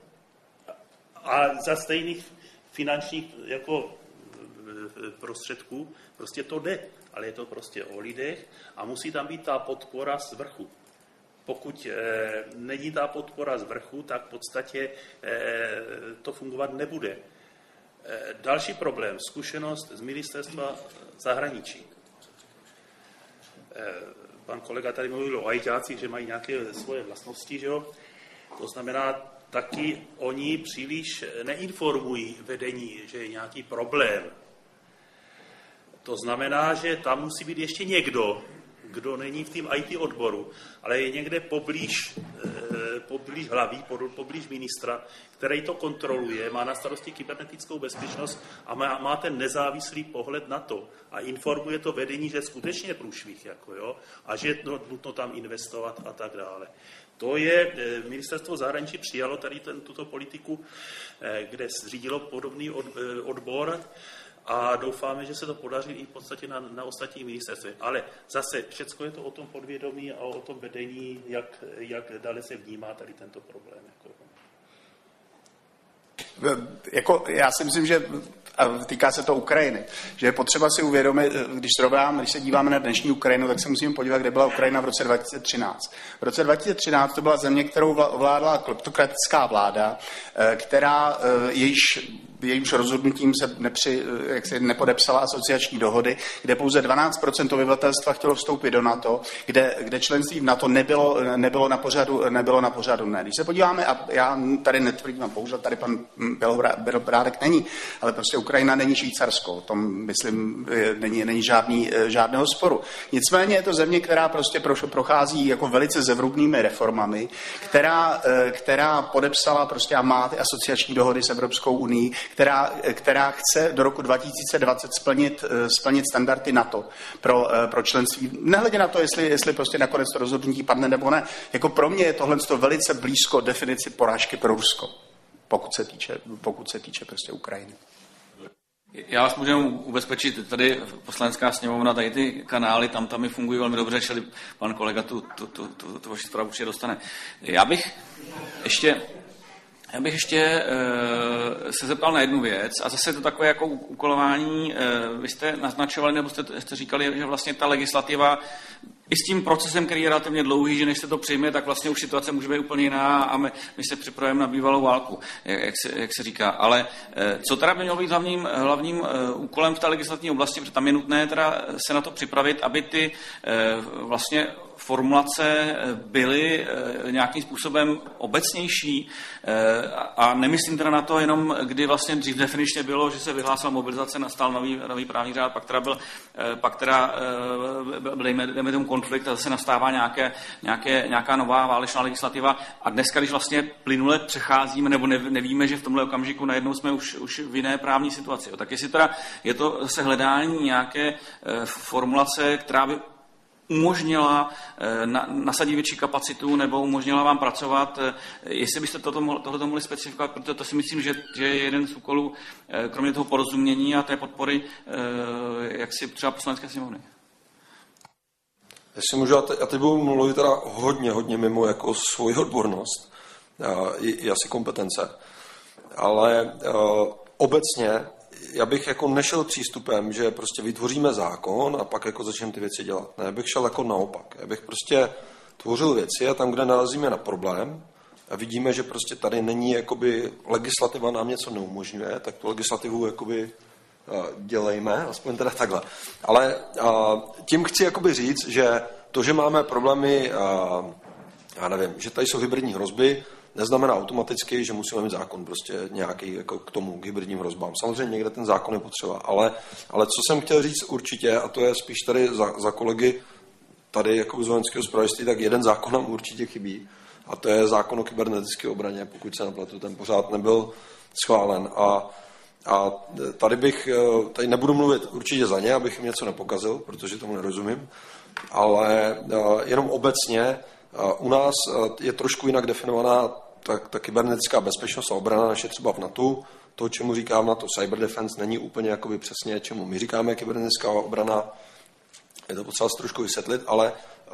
a za stejných finančních jako prostředků prostě to jde. Ale je to prostě o lidech a musí tam být ta podpora z vrchu. Pokud e, není ta podpora z vrchu, tak v podstatě e, to fungovat nebude. E, další problém, zkušenost z ministerstva zahraničí. E, pan kolega tady mluvil o ajťácích, že mají nějaké svoje vlastnosti, že jo? To znamená, taky oni příliš neinformují vedení, že je nějaký problém. To znamená, že tam musí být ještě někdo, kdo není v tým í té odboru, ale je někde poblíž, eh, poblíž hlavy, poblíž ministra, který to kontroluje, má na starosti kybernetickou bezpečnost a má, má ten nezávislý pohled na to a informuje to vedení, že skutečně je průšvih, jako jo, a že je nutno tam investovat a tak dále. To je, eh, ministerstvo zahraničí přijalo tady ten, tuto politiku, eh, kde zřídilo podobný od, eh, odbor, a doufáme, že se to podaří i v podstatě na, na ostatních ministerstvech. Ale zase všechno je to o tom podvědomí a o tom vedení, jak, jak dále se vnímá tady tento problém. Jako. Jako, já si myslím, že a týká se to Ukrajiny, že je potřeba si uvědomit, když srovnáme, když se díváme na dnešní Ukrajinu, tak se musíme podívat, kde byla Ukrajina v roce dva tisíce třináct. V roce dva tisíce třináct to byla země, kterou ovládala kleptokratická vláda, která jejíž jejímž rozhodnutím se nepři, jak se nepodepsala asociační dohody, kde pouze dvanáct procent obyvatelstva chtělo vstoupit do NATO, kde, kde členství v NATO nebylo, nebylo, na pořadu, nebylo na pořadu ne. Když se podíváme, a já tady netvrdím, a bohužel tady pan Bělobrádek není, ale prostě Ukrajina není Švýcarsko, o tom, myslím, není, není žádný, žádného sporu. Nicméně je to země, která prostě prochází jako velice zevrubnými reformami, která, která podepsala prostě a má ty asociační dohody s Evropskou unií, která, která chce do roku dva tisíce dvacet splnit, splnit standardy NATO pro, pro členství. Nehledě na to, jestli, jestli prostě nakonec to rozhodnutí padne nebo ne. Jako pro mě je tohle velice blízko definici porážky pro Rusko, pokud se týče, pokud se týče prostě Ukrajiny. Já vás můžu ubezpečit, tady Poslanecká sněmovna, tady ty kanály, tam tam mi fungují velmi dobře, čili pan kolega tu, tu, tu, tu, tu vaši zprávu určitě dostane. Já bych ještě... Já bych ještě uh, se zeptal na jednu věc a zase to takové jako úkolování, uh, vy jste naznačovali, nebo jste, jste říkali, že vlastně ta legislativa i s tím procesem, který je relativně dlouhý, že než se to přijme, tak vlastně už situace může být úplně jiná a my, my se připravujeme na bývalou válku, jak se, jak se říká. Ale uh, co teda by mělo být hlavním, hlavním uh, úkolem v té legislativní oblasti, protože tam je nutné teda se na to připravit, aby ty uh, vlastně formulace byly nějakým způsobem obecnější a nemyslím teda na to jenom, kdy vlastně dřív definičně bylo, že se vyhlásila mobilizace, nastal nový, nový právní řád, pak teda byl, pak teda dejme, dejme tomu konflikt a zase nastává nějaké, nějaké, nějaká nová válečná legislativa a dneska, když vlastně plynule přecházíme nebo nevíme, že v tomhle okamžiku najednou jsme už, už v jiné právní situaci. Tak jestli teda je to zase hledání nějaké formulace, která by umožnila na, nasadit větší kapacitu nebo umožnila vám pracovat. Jestli byste toto, tohle mohli specifikovat, protože to si myslím, že, že je jeden z úkolů, kromě toho porozumění a té podpory, jak si třeba Poslanecké sněmovny. Jestli můžu, já teď budu mluvit teda hodně, hodně mimo jako svoji odbornost, i, i asi kompetence, ale uh, obecně já bych jako nešel přístupem, že prostě vytvoříme zákon a pak jako začneme ty věci dělat. Ne, já bych šel jako naopak. Já bych prostě tvořil věci a tam, kde narazíme na problém a vidíme, že prostě tady není jakoby legislativa nám něco neumožňuje, tak tu legislativu jakoby dělejme, aspoň teda takhle. Ale tím chci jakoby říct, že to, že máme problémy, já nevím, že tady jsou hybridní hrozby, neznamená automaticky, že musíme mít zákon prostě nějaký jako k tomu, k hybridním hrozbám. Samozřejmě někde ten zákon je potřeba, ale, ale co jsem chtěl říct určitě, a to je spíš tady za, za kolegy tady jako z vojenského zpravodajství, tak jeden zákon nám určitě chybí, a to je zákon o kybernetické obraně, pokud se nepletu, ten pořád nebyl schválen. A, a tady bych, tady nebudu mluvit určitě za ně, abych jim něco nepokazil, protože tomu nerozumím, ale jenom obecně u nás je trošku jinak definovaná ta, ta kybernetická bezpečnost a obrana naše třeba v NATO. To, čemu říkám NATO cyber defense, není úplně jakoby přesně, čemu my říkáme kybernetická obrana. Je to potřeba se trošku vysvětlit, ale,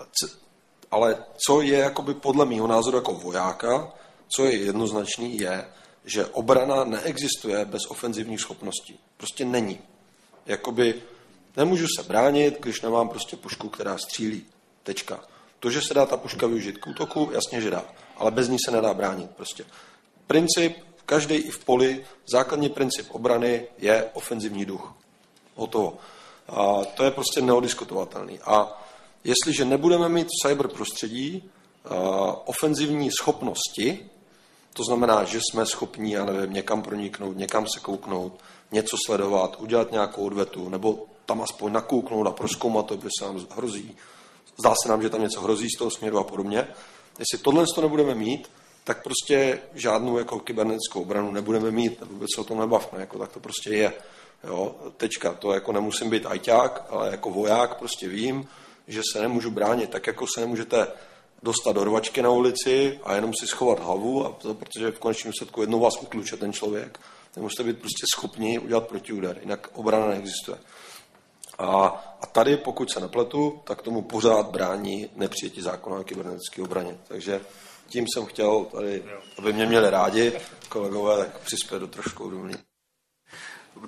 ale co je jakoby podle mýho názoru jako vojáka, co je jednoznačný, je, že obrana neexistuje bez ofenzivních schopností. Prostě není. Jakoby nemůžu se bránit, když nemám prostě pušku, která střílí. Tečka. To, že se dá ta puška využít k útoku, jasně, že dá, ale bez ní se nedá bránit prostě. Princip, každý i v poli, základní princip obrany je ofenzivní duch. Hotovo. A to je prostě neodiskutovatelný. A jestliže nebudeme mít v cyber prostředí ofenzivní schopnosti, to znamená, že jsme schopni, já nevím, někam proniknout, někam se kouknout, něco sledovat, udělat nějakou odvetu, nebo tam aspoň nakouknout a prozkoumat to, protože se nám hrozí. Zdá se nám, že tam něco hrozí z toho směru a podobně. Jestli tohle to nebudeme mít, tak prostě žádnou jako kybernetickou obranu nebudeme mít, nebo vůbec se o tom nebavme, jako tak to prostě je. Jo, tečka, to jako nemusím být ajťák, ale jako voják prostě vím, že se nemůžu bránit, tak jako se nemůžete dostat do rvačky na ulici a jenom si schovat hlavu, a to, protože v konečném důsledku jednou vás utluče ten člověk, musíte být prostě schopni udělat protiúder, jinak obrana neexistuje. A, a tady, pokud se nepletu, tak tomu pořád brání nepřijetí zákona o kybernetické obraně. Takže tím jsem chtěl tady, aby mě měli rádi kolegové, tak přispět do trošku udumlí.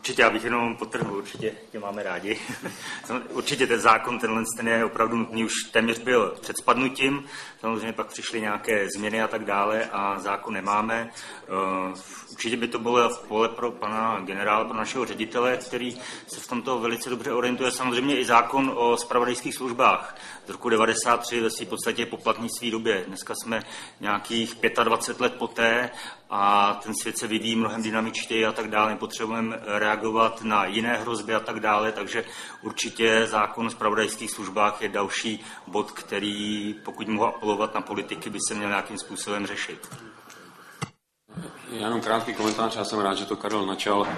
Určitě, já bych jenom podtrhnul, určitě tě máme rádi. Určitě ten zákon, tenhle ten je opravdu nutný, už téměř byl před spadnutím, samozřejmě pak přišly nějaké změny a tak dále a zákon nemáme. Určitě by to bylo pole pro pana generála, pro našeho ředitele, který se v tomto velice dobře orientuje. Samozřejmě i zákon o zpravodajských službách z roku devadesát tři ve své podstatě poplatnictví době. Dneska jsme nějakých dvacet pět let poté a ten svět se vyvíjí mnohem dynamičtěji a tak dále. Potřebujeme reagovat na jiné hrozby a tak dále, takže určitě zákon o zpravodajských službách je další bod, který, pokud mohu apelovat na politiky, by se měl nějakým způsobem řešit. Já jenom krátký komentář, já jsem rád, že to Karel načal.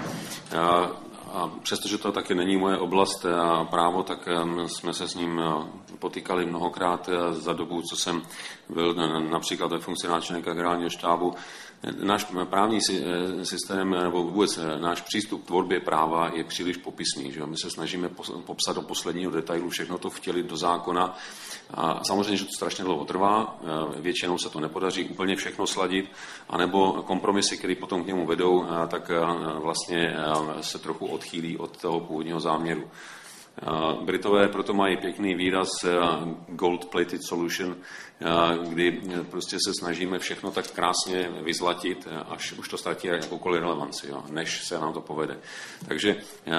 A přestože to taky není moje oblast a právo, tak jsme se s ním potýkali mnohokrát za dobu, co jsem byl například ve funkci náčelníka generálního štábu. Náš právní systém, nebo vůbec náš přístup k tvorbě práva je příliš popisný. Že? My se snažíme popsat do posledního detailu, všechno to vtělit do zákona. A samozřejmě, že to strašně dlouho trvá, většinou se to nepodaří úplně všechno sladit, anebo kompromisy, které potom k němu vedou, tak vlastně se trochu odchýlí od toho původního záměru. Britové proto mají pěkný výraz gold-plated solution, kdy prostě se snažíme všechno tak krásně vyzlatit, až už to ztratí jakoukoliv relevanci, jo, než se nám to povede. Takže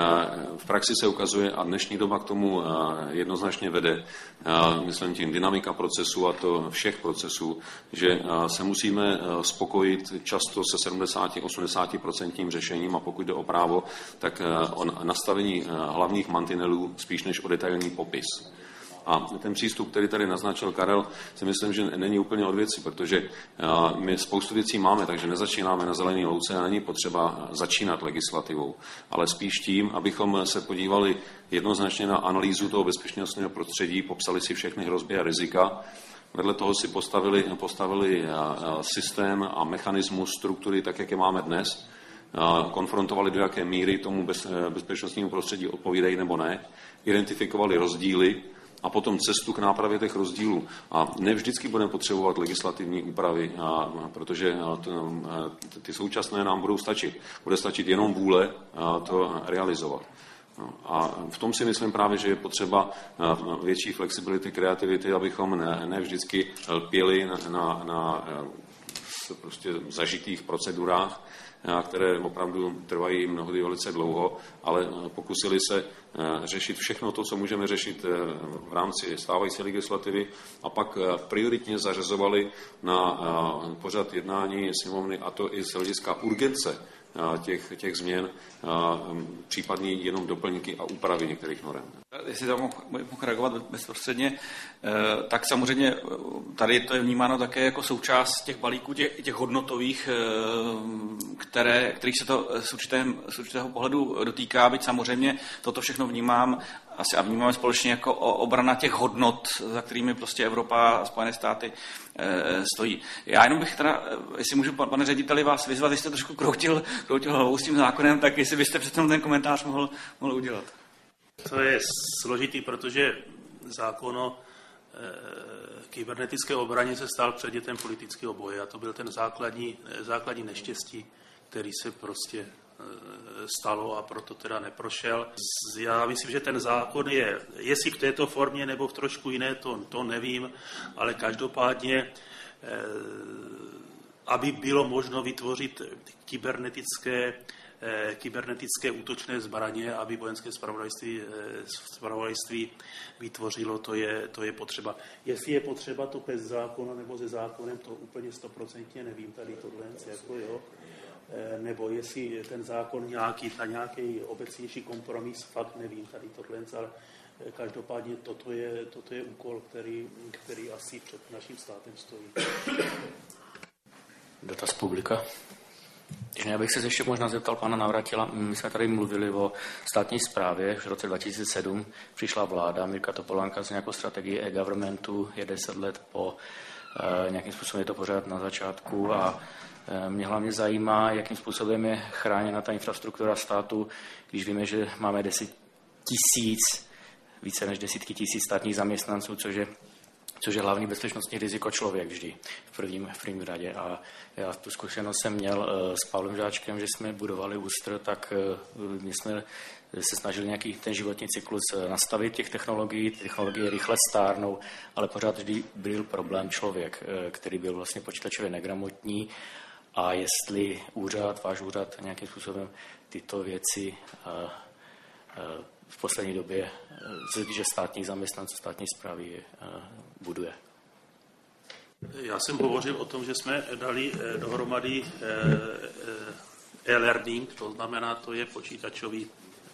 v praxi se ukazuje, a dnešní doba k tomu jednoznačně vede, myslím tím dynamika procesu, a to všech procesů, že se musíme spokojit často se sedmdesát až osmdesát procent řešením, a pokud jde o právo, tak o nastavení hlavních mantinelů spíš než o detailní popis. A ten přístup, který tady naznačil Karel, si myslím, že není úplně od věci, protože my spoustu věcí máme, takže nezačínáme na zelený louce a není potřeba začínat legislativou, ale spíš tím, abychom se podívali jednoznačně na analýzu toho bezpečnostního prostředí, popsali si všechny hrozby a rizika, vedle toho si postavili, postavili systém a mechanismus struktury tak, jak je máme dnes, konfrontovali, do jaké míry tomu bez, bezpečnostnímu prostředí odpovídají nebo ne, identifikovali rozdíly a potom cestu k nápravě těch rozdílů. A ne vždycky budeme potřebovat legislativní úpravy, a, protože a, to, a, ty současné nám budou stačit. Bude stačit jenom vůle a, to realizovat. A v tom si myslím právě, že je potřeba větší flexibility, kreativity, abychom ne, ne vždycky lpěli na, na, na prostě zažitých procedurách, které opravdu trvají mnohdy velice dlouho, ale pokusili se řešit všechno to, co můžeme řešit v rámci stávající legislativy, a pak prioritně zařazovali na pořad jednání sněmovny, a to i z hlediska urgence těch, těch změn, případně jenom doplňky a úpravy některých norem. Jestli tam mohu reagovat bezprostředně, tak samozřejmě tady to je vnímáno také jako součást těch balíků, těch, těch hodnotových, které, kterých se to z, určitém, z určitého pohledu dotýká, byť samozřejmě toto všechno vnímám asi a vnímáme společně jako obrana těch hodnot, za kterými prostě Evropa a Spojené státy stojí. Já jenom bych teda, jestli můžu, pane řediteli, vás vyzvat, jestli jste trošku kroutil, kroutil hlavou s tím zákonem, tak jestli byste přece ten komentář mohl, mohl udělat. To je složitý, protože zákon o e, kybernetické obraně se stal předmětem politického boje, a to byl ten základní, základní neštěstí, který se prostě e, stalo, a proto teda neprošel. Já myslím, že ten zákon je, jestli v této formě nebo v trošku jiné, to, to nevím, ale každopádně, e, aby bylo možno vytvořit kybernetické kybernetické útočné zbraně, aby vojenské zpravodajství, zpravodajství vytvořilo, to je, to je potřeba. Jestli je potřeba to bez zákona nebo se zákonem, to úplně stoprocentně nevím, tady tohle, jako jo. Nebo jestli ten zákon nějaký, na nějaký obecnější kompromis, fakt nevím, tady tohle, ale každopádně toto je, toto je úkol, který, který asi před naším státem stojí. Dotaz publika. Já bych se ještě možná zeptal pana Navratila. My jsme tady mluvili o státní správě. V roce dva tisíce sedm přišla vláda Mirka Topolánka s nějakou strategií e-governmentu. Je deset let po, e, nějakým způsobem je to pořád na začátku, a e, mě hlavně zajímá, jakým způsobem je chráněna ta infrastruktura státu, když víme, že máme deset tisíc, více než desítky tisíc státních zaměstnanců, což je což je hlavní bezpečnostní riziko člověk vždy v prvním, v prvním radě. A já tu zkušenost jsem měl s Pavlem Žáčkem, že jsme budovali ÚSTR, tak my jsme se snažili nějaký ten životní cyklus nastavit těch technologií. Ty technologie rychle stárnou, ale pořád vždy byl problém člověk, který byl vlastně počítačově negramotní. A jestli úřad, váš úřad nějakým způsobem tyto věci v poslední době, že státních zaměstnanců, státní správy buduje. Já jsem hovořil o tom, že jsme dali dohromady e-learning, to znamená, to je počítačový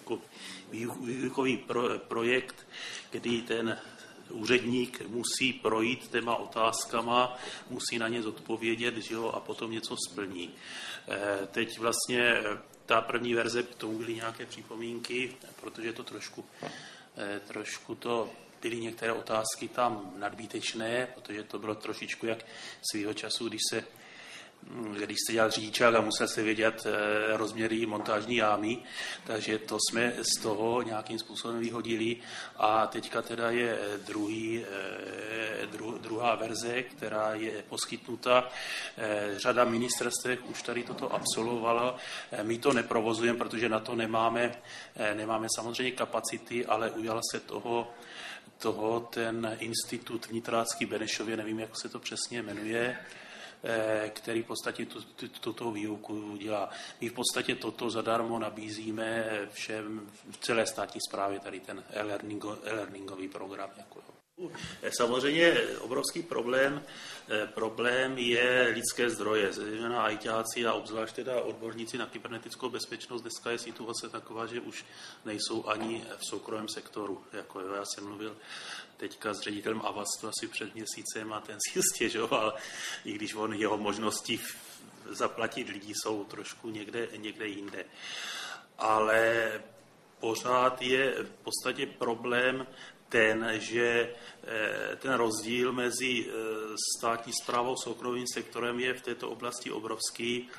výukový projekt, kdy ten úředník musí projít těma otázkama, musí na ně zodpovědět, že jo, a potom něco splní. Teď vlastně ta první verze, k tomu byly nějaké připomínky, protože to trošku, trošku to byly některé otázky tam nadbytečné, protože to bylo trošičku jak svýho času, když se když se dělal řidičák a musel se vědět rozměry montážní jámy, takže to jsme z toho nějakým způsobem vyhodili a teďka teda je druhý, dru, druhá verze, která je poskytnuta. Řada ministerstev už tady toto absolvovala. My to neprovozujeme, protože na to nemáme, nemáme samozřejmě kapacity, ale ujala se toho toho ten institut vnitrácký Benešově, nevím, jak se to přesně jmenuje, který v podstatě tuto výuku dělá. My v podstatě toto zadarmo nabízíme všem v celé státní správě, tady ten e-learningový program. Jako. Samozřejmě obrovský problém, problém je lidské zdroje, zejména ajťáci a obzvlášť teda odborníci na kybernetickou bezpečnost. Dneska je situace taková, že už nejsou ani v soukromém sektoru. Jako jo, já jsem mluvil teďka s ředitelem Avastu asi před měsícem a ten si stěžoval, i když on jeho možnosti zaplatit lidi jsou trošku někde, někde jinde. Ale pořád je v podstatě problém ten, že ten rozdíl mezi státní správou a soukromým sektorem je v této oblasti obrovský.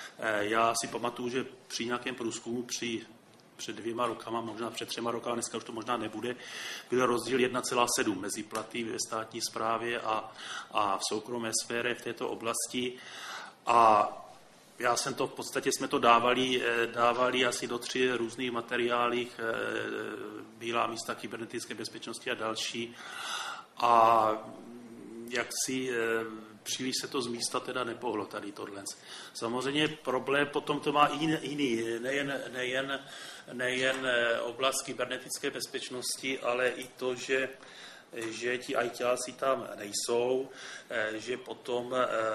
Já si pamatuju, že při nějakém průzkumu při před dvěma rokama, možná před třema rokama, dneska už to možná nebude, byl rozdíl jedna celá sedm mezi platy ve státní správě a, a v soukromé sféře v této oblasti. A já jsem to, v podstatě jsme to dávali, dávali asi do tři různých materiálích, bílá místa kybernetické bezpečnosti a další. A jak si příliš se to z místa teda nepohlo tady tohle. Samozřejmě problém potom to má i jiný, nejen, nejen, nejen oblast kybernetické bezpečnosti, ale i to, že, že ti ajťáci tam nejsou, že potom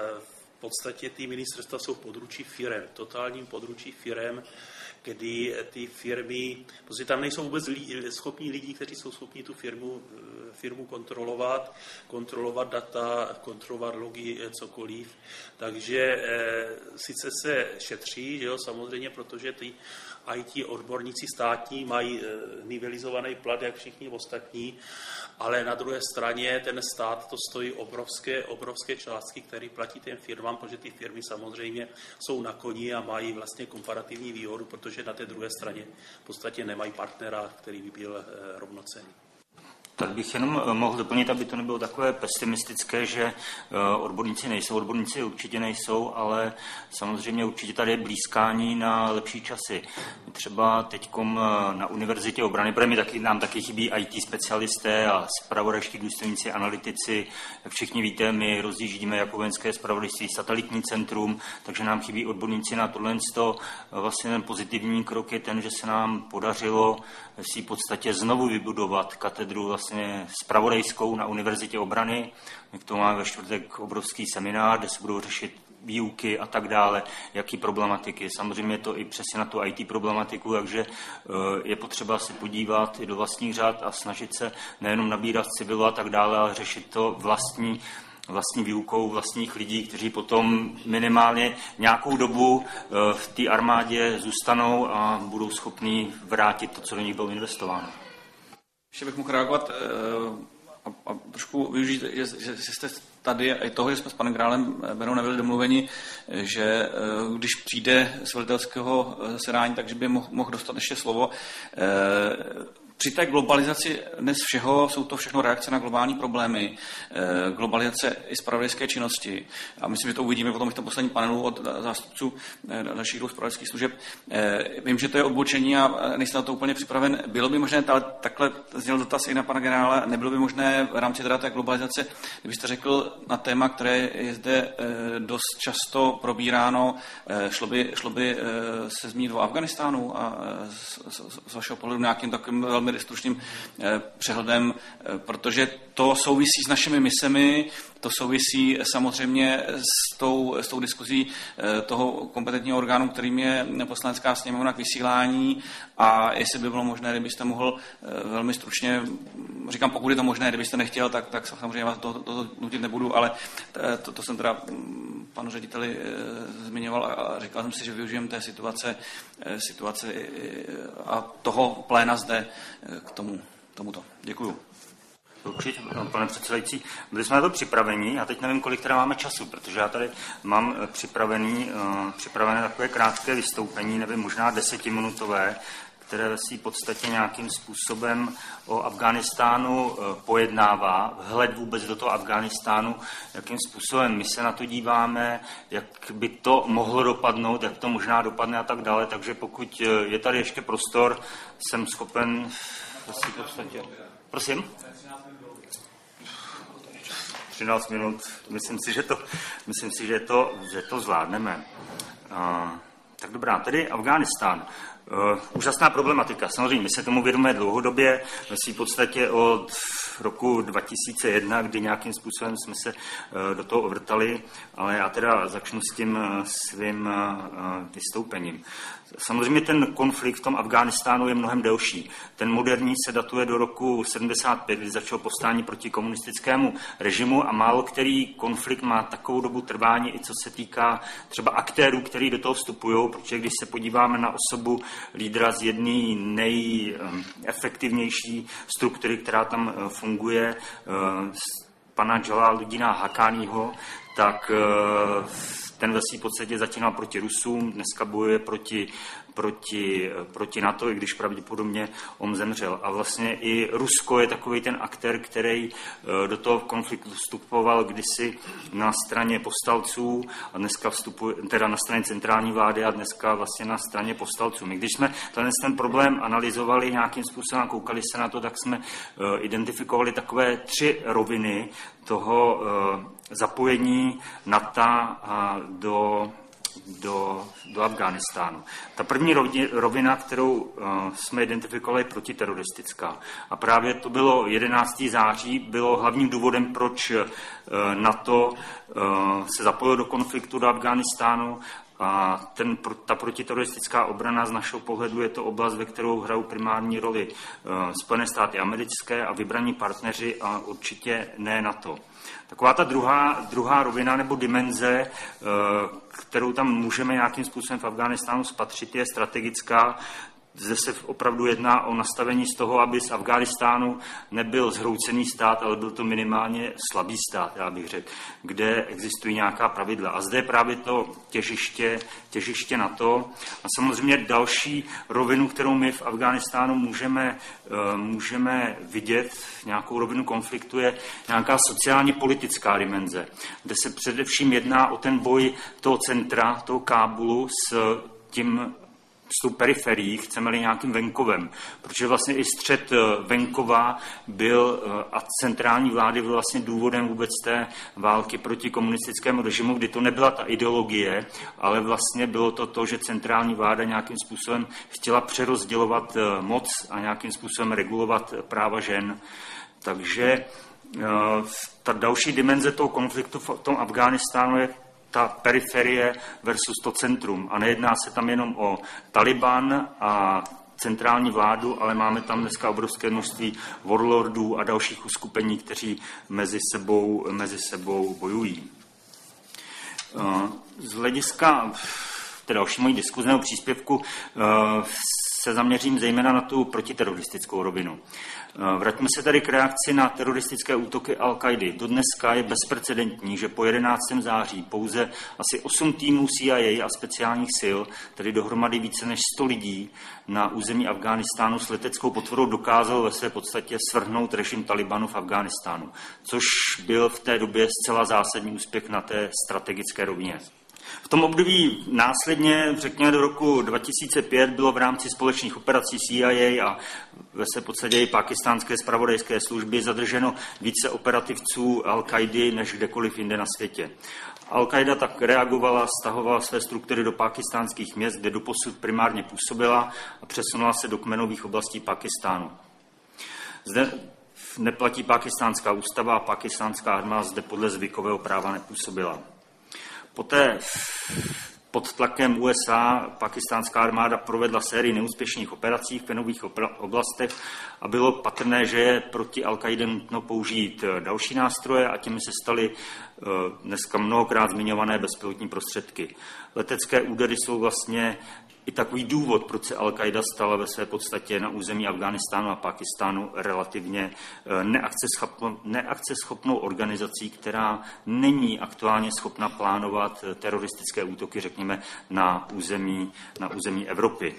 v podstatě ty ministerstva jsou područí firem, totálním područí firem, kdy ty firmy, protože tam nejsou vůbec lidi, schopní lidi, kteří jsou schopni tu firmu, firmu kontrolovat, kontrolovat data, kontrolovat logy, cokoliv. Takže eh, sice se šetří, že jo, samozřejmě, protože ty í té odborníci státní mají eh, nivelizovaný plat, jak všichni ostatní, ale na druhé straně ten stát to stojí obrovské, obrovské částky, které platí těm firmám, protože ty firmy samozřejmě jsou na koni a mají vlastně komparativní výhodu, protože na té druhé straně v podstatě nemají partnera, který by byl eh, rovnocenný. Tak bych jenom mohl doplnit, aby to nebylo takové pesimistické, že odborníci nejsou. Odborníci určitě nejsou, ale samozřejmě určitě tady je blízkání na lepší časy. Třeba teďkom na Univerzitě obrany, protože mi taky, nám taky chybí í té specialisté a zpravodajští důstojníci, analytici. Jak všichni víte, my rozjíždíme jako vojenské zpravodajství satelitní centrum, takže nám chybí odborníci na tohle. Vlastně ten pozitivní krok je ten, že se nám podařilo si v podstatě znovu vybudovat katedru vlastně zpravodajskou na Univerzitě obrany. My k tomu máme ve čtvrtek obrovský seminář, kde se budou řešit výuky a tak dále, jaký problematiky. Samozřejmě je to i přesně na tu í té problematiku, takže je potřeba se podívat i do vlastních řád a snažit se nejenom nabírat civilu a tak dále, ale řešit to vlastní vlastní výukou vlastních lidí, kteří potom minimálně nějakou dobu v té armádě zůstanou a budou schopní vrátit to, co do nich bylo investováno. Ještě bych mohl reagovat a, a trošku využít, že, že jste tady i toho, že jsme s panem generálem Benou nebyli domluveni, že když přijde z velitelského zasedání, takže by mohl, mohl dostat ještě slovo. při té globalizaci dnes všeho jsou to všechno reakce na globální problémy, globalizace i zpravodajské činnosti. A myslím, že to uvidíme potom v tom posledním panelu od zástupců dalších dvou zpravodajských služeb. Vím, že to je odbočení a nejsem na to úplně připraven. Bylo by možné, ale takhle zněl dotaz i na pana generála, nebylo by možné v rámci teda té globalizace, kdybyste řekl na téma, které je zde dost často probíráno, šlo by, šlo by se zmínit o Afganistánu a z, z, z vašeho pohledu nějakým takovým velmi stručným přehledem, protože to souvisí s našimi misemi, to souvisí samozřejmě s tou, s tou diskuzí toho kompetentního orgánu, kterým je Poslanecká sněmovna k vysílání, a jestli by bylo možné, kdybyste mohl velmi stručně, říkám, pokud je to možné, kdybyste nechtěl, tak, tak samozřejmě vás to, to, to nutit nebudu, ale to, to jsem teda panu řediteli zmiňoval a říkal jsem si, že využijeme té situace, situace a toho pléna zde k tomu, tomuto. Děkuju. Určitě, pane předsedající, byli jsme na to připraveni, já teď nevím, kolik teda máme času, protože já tady mám připravený, připravené takové krátké vystoupení, nevím, možná desetiminutové, které ve své podstatě nějakým způsobem o Afghánistánu pojednává, vhled vůbec do toho Afghánistánu, jakým způsobem my se na to díváme, jak by to mohlo dopadnout, jak to možná dopadne a tak dále, takže pokud je tady ještě prostor, jsem schopen ve své podstatě... Prosím? třináct minut, myslím si, že to, myslím si, že to, že to zvládneme. Uh, tak dobrá, tedy Afghánistán. Uh, úžasná problematika. Samozřejmě, my se tomu vědomíme dlouhodobě, ve své podstatě od roku dva tisíce jedna, kdy nějakým způsobem jsme se uh, do toho ovrtali, ale já teda začnu s tím uh, svým uh, vystoupením. Samozřejmě ten konflikt v tom Afghánistánu je mnohem delší. Ten moderní se datuje do roku sedmdesát pět, kdy začalo povstání proti komunistickému režimu, a málo který konflikt má takovou dobu trvání, i co se týká třeba aktérů, kteří do toho vstupují, protože když se podíváme na osobu lídra z jedné nejefektivnější struktury, která tam funguje, pana Jalaluddina Haqqáního, tak ten ve své podstatě začínal proti Rusům, dneska bojuje proti, proti, proti NATO, i když pravděpodobně on zemřel. A vlastně i Rusko je takový ten aktér, který do toho konfliktu vstupoval kdysi na straně povstalců a dneska vstupuje, teda na straně centrální vlády a dneska vlastně na straně povstalců. My když jsme ten, ten problém analyzovali nějakým způsobem a koukali se na to, tak jsme identifikovali takové tři roviny toho zapojení NATO do, do, do Afghánistánu. Ta první rovina, kterou uh, jsme identifikovali, je protiteroristická. A právě to bylo jedenáctého září, bylo hlavním důvodem, proč uh, NATO uh, se zapojilo do konfliktu do Afghánistánu. A ten, ta protiteroristická obrana z našeho pohledu je to oblast, ve kterou hrajou primární roli uh, Spojené státy americké a vybraní partneři a určitě ne NATO. Taková ta druhá, druhá rovina nebo dimenze, kterou tam můžeme nějakým způsobem v Afghánistánu spatřit, je strategická. Zde se opravdu jedná o nastavení z toho, aby z Afghánistánu nebyl zhroucený stát, ale byl to minimálně slabý stát, já bych řekl, kde existují nějaká pravidla. A zde je právě to těžiště, těžiště NATO. A samozřejmě další rovinu, kterou my v Afghánistánu můžeme, můžeme vidět, nějakou rovinu konfliktu, je nějaká sociálně politická dimenze, kde se především jedná o ten boj toho centra, toho Kábulu s tím s tou periferií, chceme-li nějakým venkovem, protože vlastně i střed venkova byl a centrální vlády byl vlastně důvodem vůbec té války proti komunistickému režimu, kdy to nebyla ta ideologie, ale vlastně bylo to to, že centrální vláda nějakým způsobem chtěla přerozdělovat moc a nějakým způsobem regulovat práva žen. Takže ta další dimenze toho konfliktu v tom Afghánistánu je ta periferie versus to centrum. A nejedná se tam jenom o Taliban a centrální vládu, ale máme tam dneska obrovské množství warlordů a dalších uskupení, kteří mezi sebou, mezi sebou bojují. Z hlediska té další mojí diskuzného příspěvku se zaměřím zejména na tu protiteroristickou rovinu. Vraťme se tady k reakci na teroristické útoky Al-Kaidy. Do dneska je bezprecedentní, že po jedenáctého září pouze asi osm týmů C I A a speciálních sil, tedy dohromady více než sto lidí, na území Afghánistánu s leteckou potvorou dokázalo ve své podstatě svrhnout režim Talibanu v Afghánistánu, což byl v té době zcela zásadní úspěch na té strategické rovině. V tom období následně, řekněme do roku dva tisíce pět, bylo v rámci společných operací C I A a ve své podstatě i pákistánské zpravodajské služby zadrženo více operativců Al-Kaidy než kdekoliv jinde na světě. Al-Qaida tak reagovala, stahovala své struktury do pákistánských měst, kde doposud primárně působila a přesunula se do kmenových oblastí Pákistánu. Zde neplatí pákistánská ústava a pákistánská armáda zde podle zvykového práva nepůsobila. Poté pod tlakem U S A pakistánská armáda provedla sérii neúspěšných operací v kmenových oblastech a bylo patrné, že je proti Al-Kaidě nutno použít další nástroje a těmi se staly dneska mnohokrát zmiňované bezpilotní prostředky. Letecké údery jsou vlastně i takový důvod, proč se Al-Qaida stala ve své podstatě na území Afghánistánu a Pákistánu relativně neakceschopnou organizací, která není aktuálně schopna plánovat teroristické útoky, řekněme, na území, na území Evropy.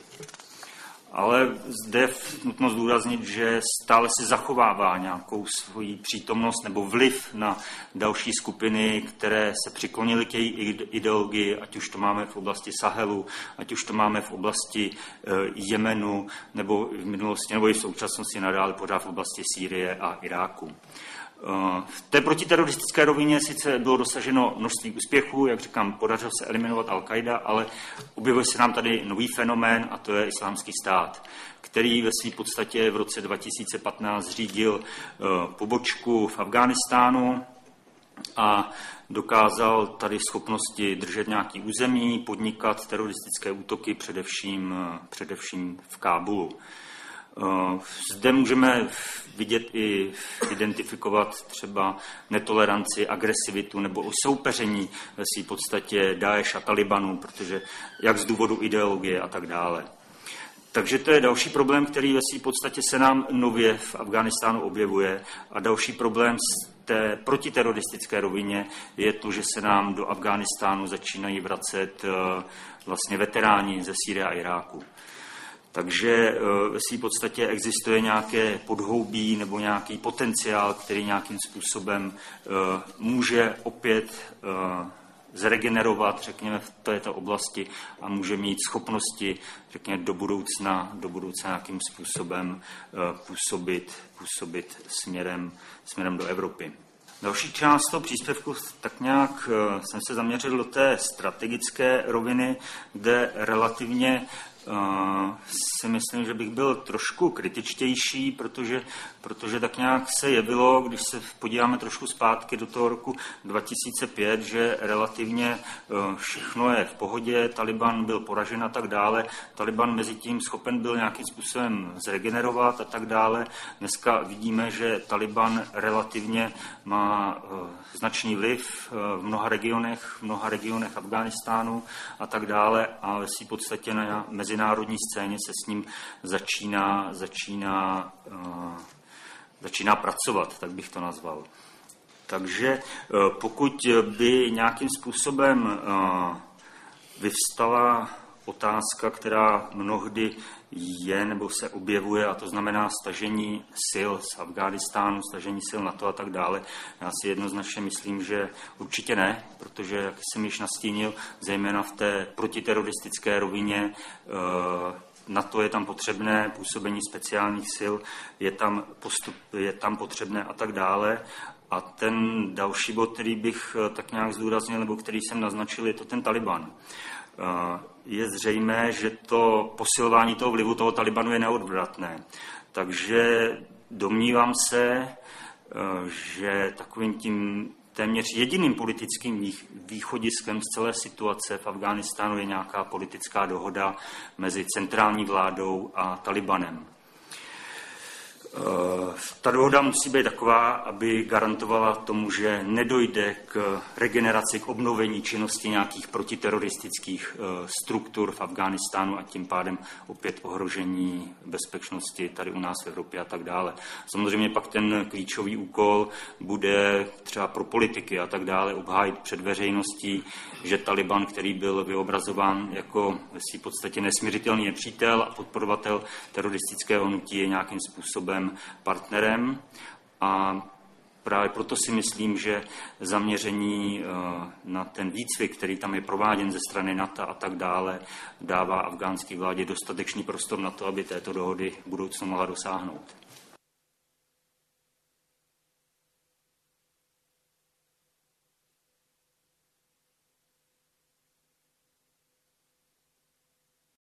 Ale zde nutno zdůraznit, že stále se zachovává nějakou svoji přítomnost nebo vliv na další skupiny, které se přiklonily k její ideologii, ať už to máme v oblasti Sahelu, ať už to máme v oblasti Jemenu, nebo v minulosti, nebo i v současnosti nadále pořád v oblasti Sýrie a Iráku. V té protiteroristické rovině sice bylo dosaženo množství úspěchů, jak říkám, podařilo se eliminovat Al-Qaida, ale objevuje se nám tady nový fenomén a to je Islámský stát, který ve své podstatě v roce dva tisíce patnáct zřídil pobočku v Afghánistánu a dokázal tady schopnosti držet nějaký území, podnikat teroristické útoky především, především v Kábulu. Zde můžeme vidět i identifikovat třeba netoleranci, agresivitu nebo soupeření ve své podstatě Daesh a Talibanu, protože jak z důvodu ideologie a tak dále. Takže to je další problém, který ve své podstatě se nám nově v Afghánistánu objevuje. A další problém z té protiteroristické rovině je to, že se nám do Afghánistánu začínají vracet vlastně veteráni ze Sýrie a Iráku. Takže ve své podstatě existuje nějaké podhoubí nebo nějaký potenciál, který nějakým způsobem může opět zregenerovat, řekněme, v této oblasti a může mít schopnosti, řekněme, do budoucna, do budoucna nějakým způsobem působit, působit směrem, směrem do Evropy. Další část toho příspěvku tak nějak jsem se zaměřil do té strategické roviny, kde relativně Uh, si myslím, že bych byl trošku kritičtější, protože, protože tak nějak se jevilo, když se podíváme trošku zpátky do toho roku dva tisíce pět, že relativně uh, všechno je v pohodě, Taliban byl poražen a tak dále, Taliban mezi tím schopen byl nějakým způsobem zregenerovat a tak dále. Dneska vidíme, že Taliban relativně má uh, značný vliv uh, v mnoha regionech, v mnoha regionech Afghánistánu a tak dále a ve své podstatě na mezinárodní scéně se s ním začíná, začíná, uh, začíná pracovat, tak bych to nazval. Takže uh, pokud by nějakým způsobem uh, vyvstala otázka, která mnohdy je nebo se objevuje, a to znamená stažení sil z Afghánistánu, stažení sil NATO a tak dále. Já si jednoznačně myslím, že určitě ne, protože, jak jsem již nastínil, zejména v té protiteroristické rovině, NATO je tam potřebné, působení speciálních sil je tam, postup, je tam potřebné a tak dále. A ten další bod, který bych tak nějak zdůraznil, nebo který jsem naznačil, je to ten Taliban. Je zřejmé, že to posilování toho vlivu toho Talibanu je neodvratné. Takže domnívám se, že takovým tím téměř jediným politickým východiskem z celé situace v Afghánistánu je nějaká politická dohoda mezi centrální vládou a Talibanem. Ta dohoda musí být taková, aby garantovala tomu, že nedojde k regeneraci, k obnovení činnosti nějakých protiteroristických struktur v Afghánistánu a tím pádem opět ohrožení bezpečnosti tady u nás v Evropě a tak dále. Samozřejmě pak ten klíčový úkol bude třeba pro politiky a tak dále obhájit před veřejností, že Taliban, který byl vyobrazován jako ve svým podstatě nesmiřitelný nepřítel a podporovatel teroristického hnutí, je nějakým způsobem partnerem, a právě proto si myslím, že zaměření na ten výcvik, který tam je prováděn ze strany NATO a tak dále, dává afgánské vládě dostatečný prostor na to, aby této dohody v budoucnu mohla dosáhnout.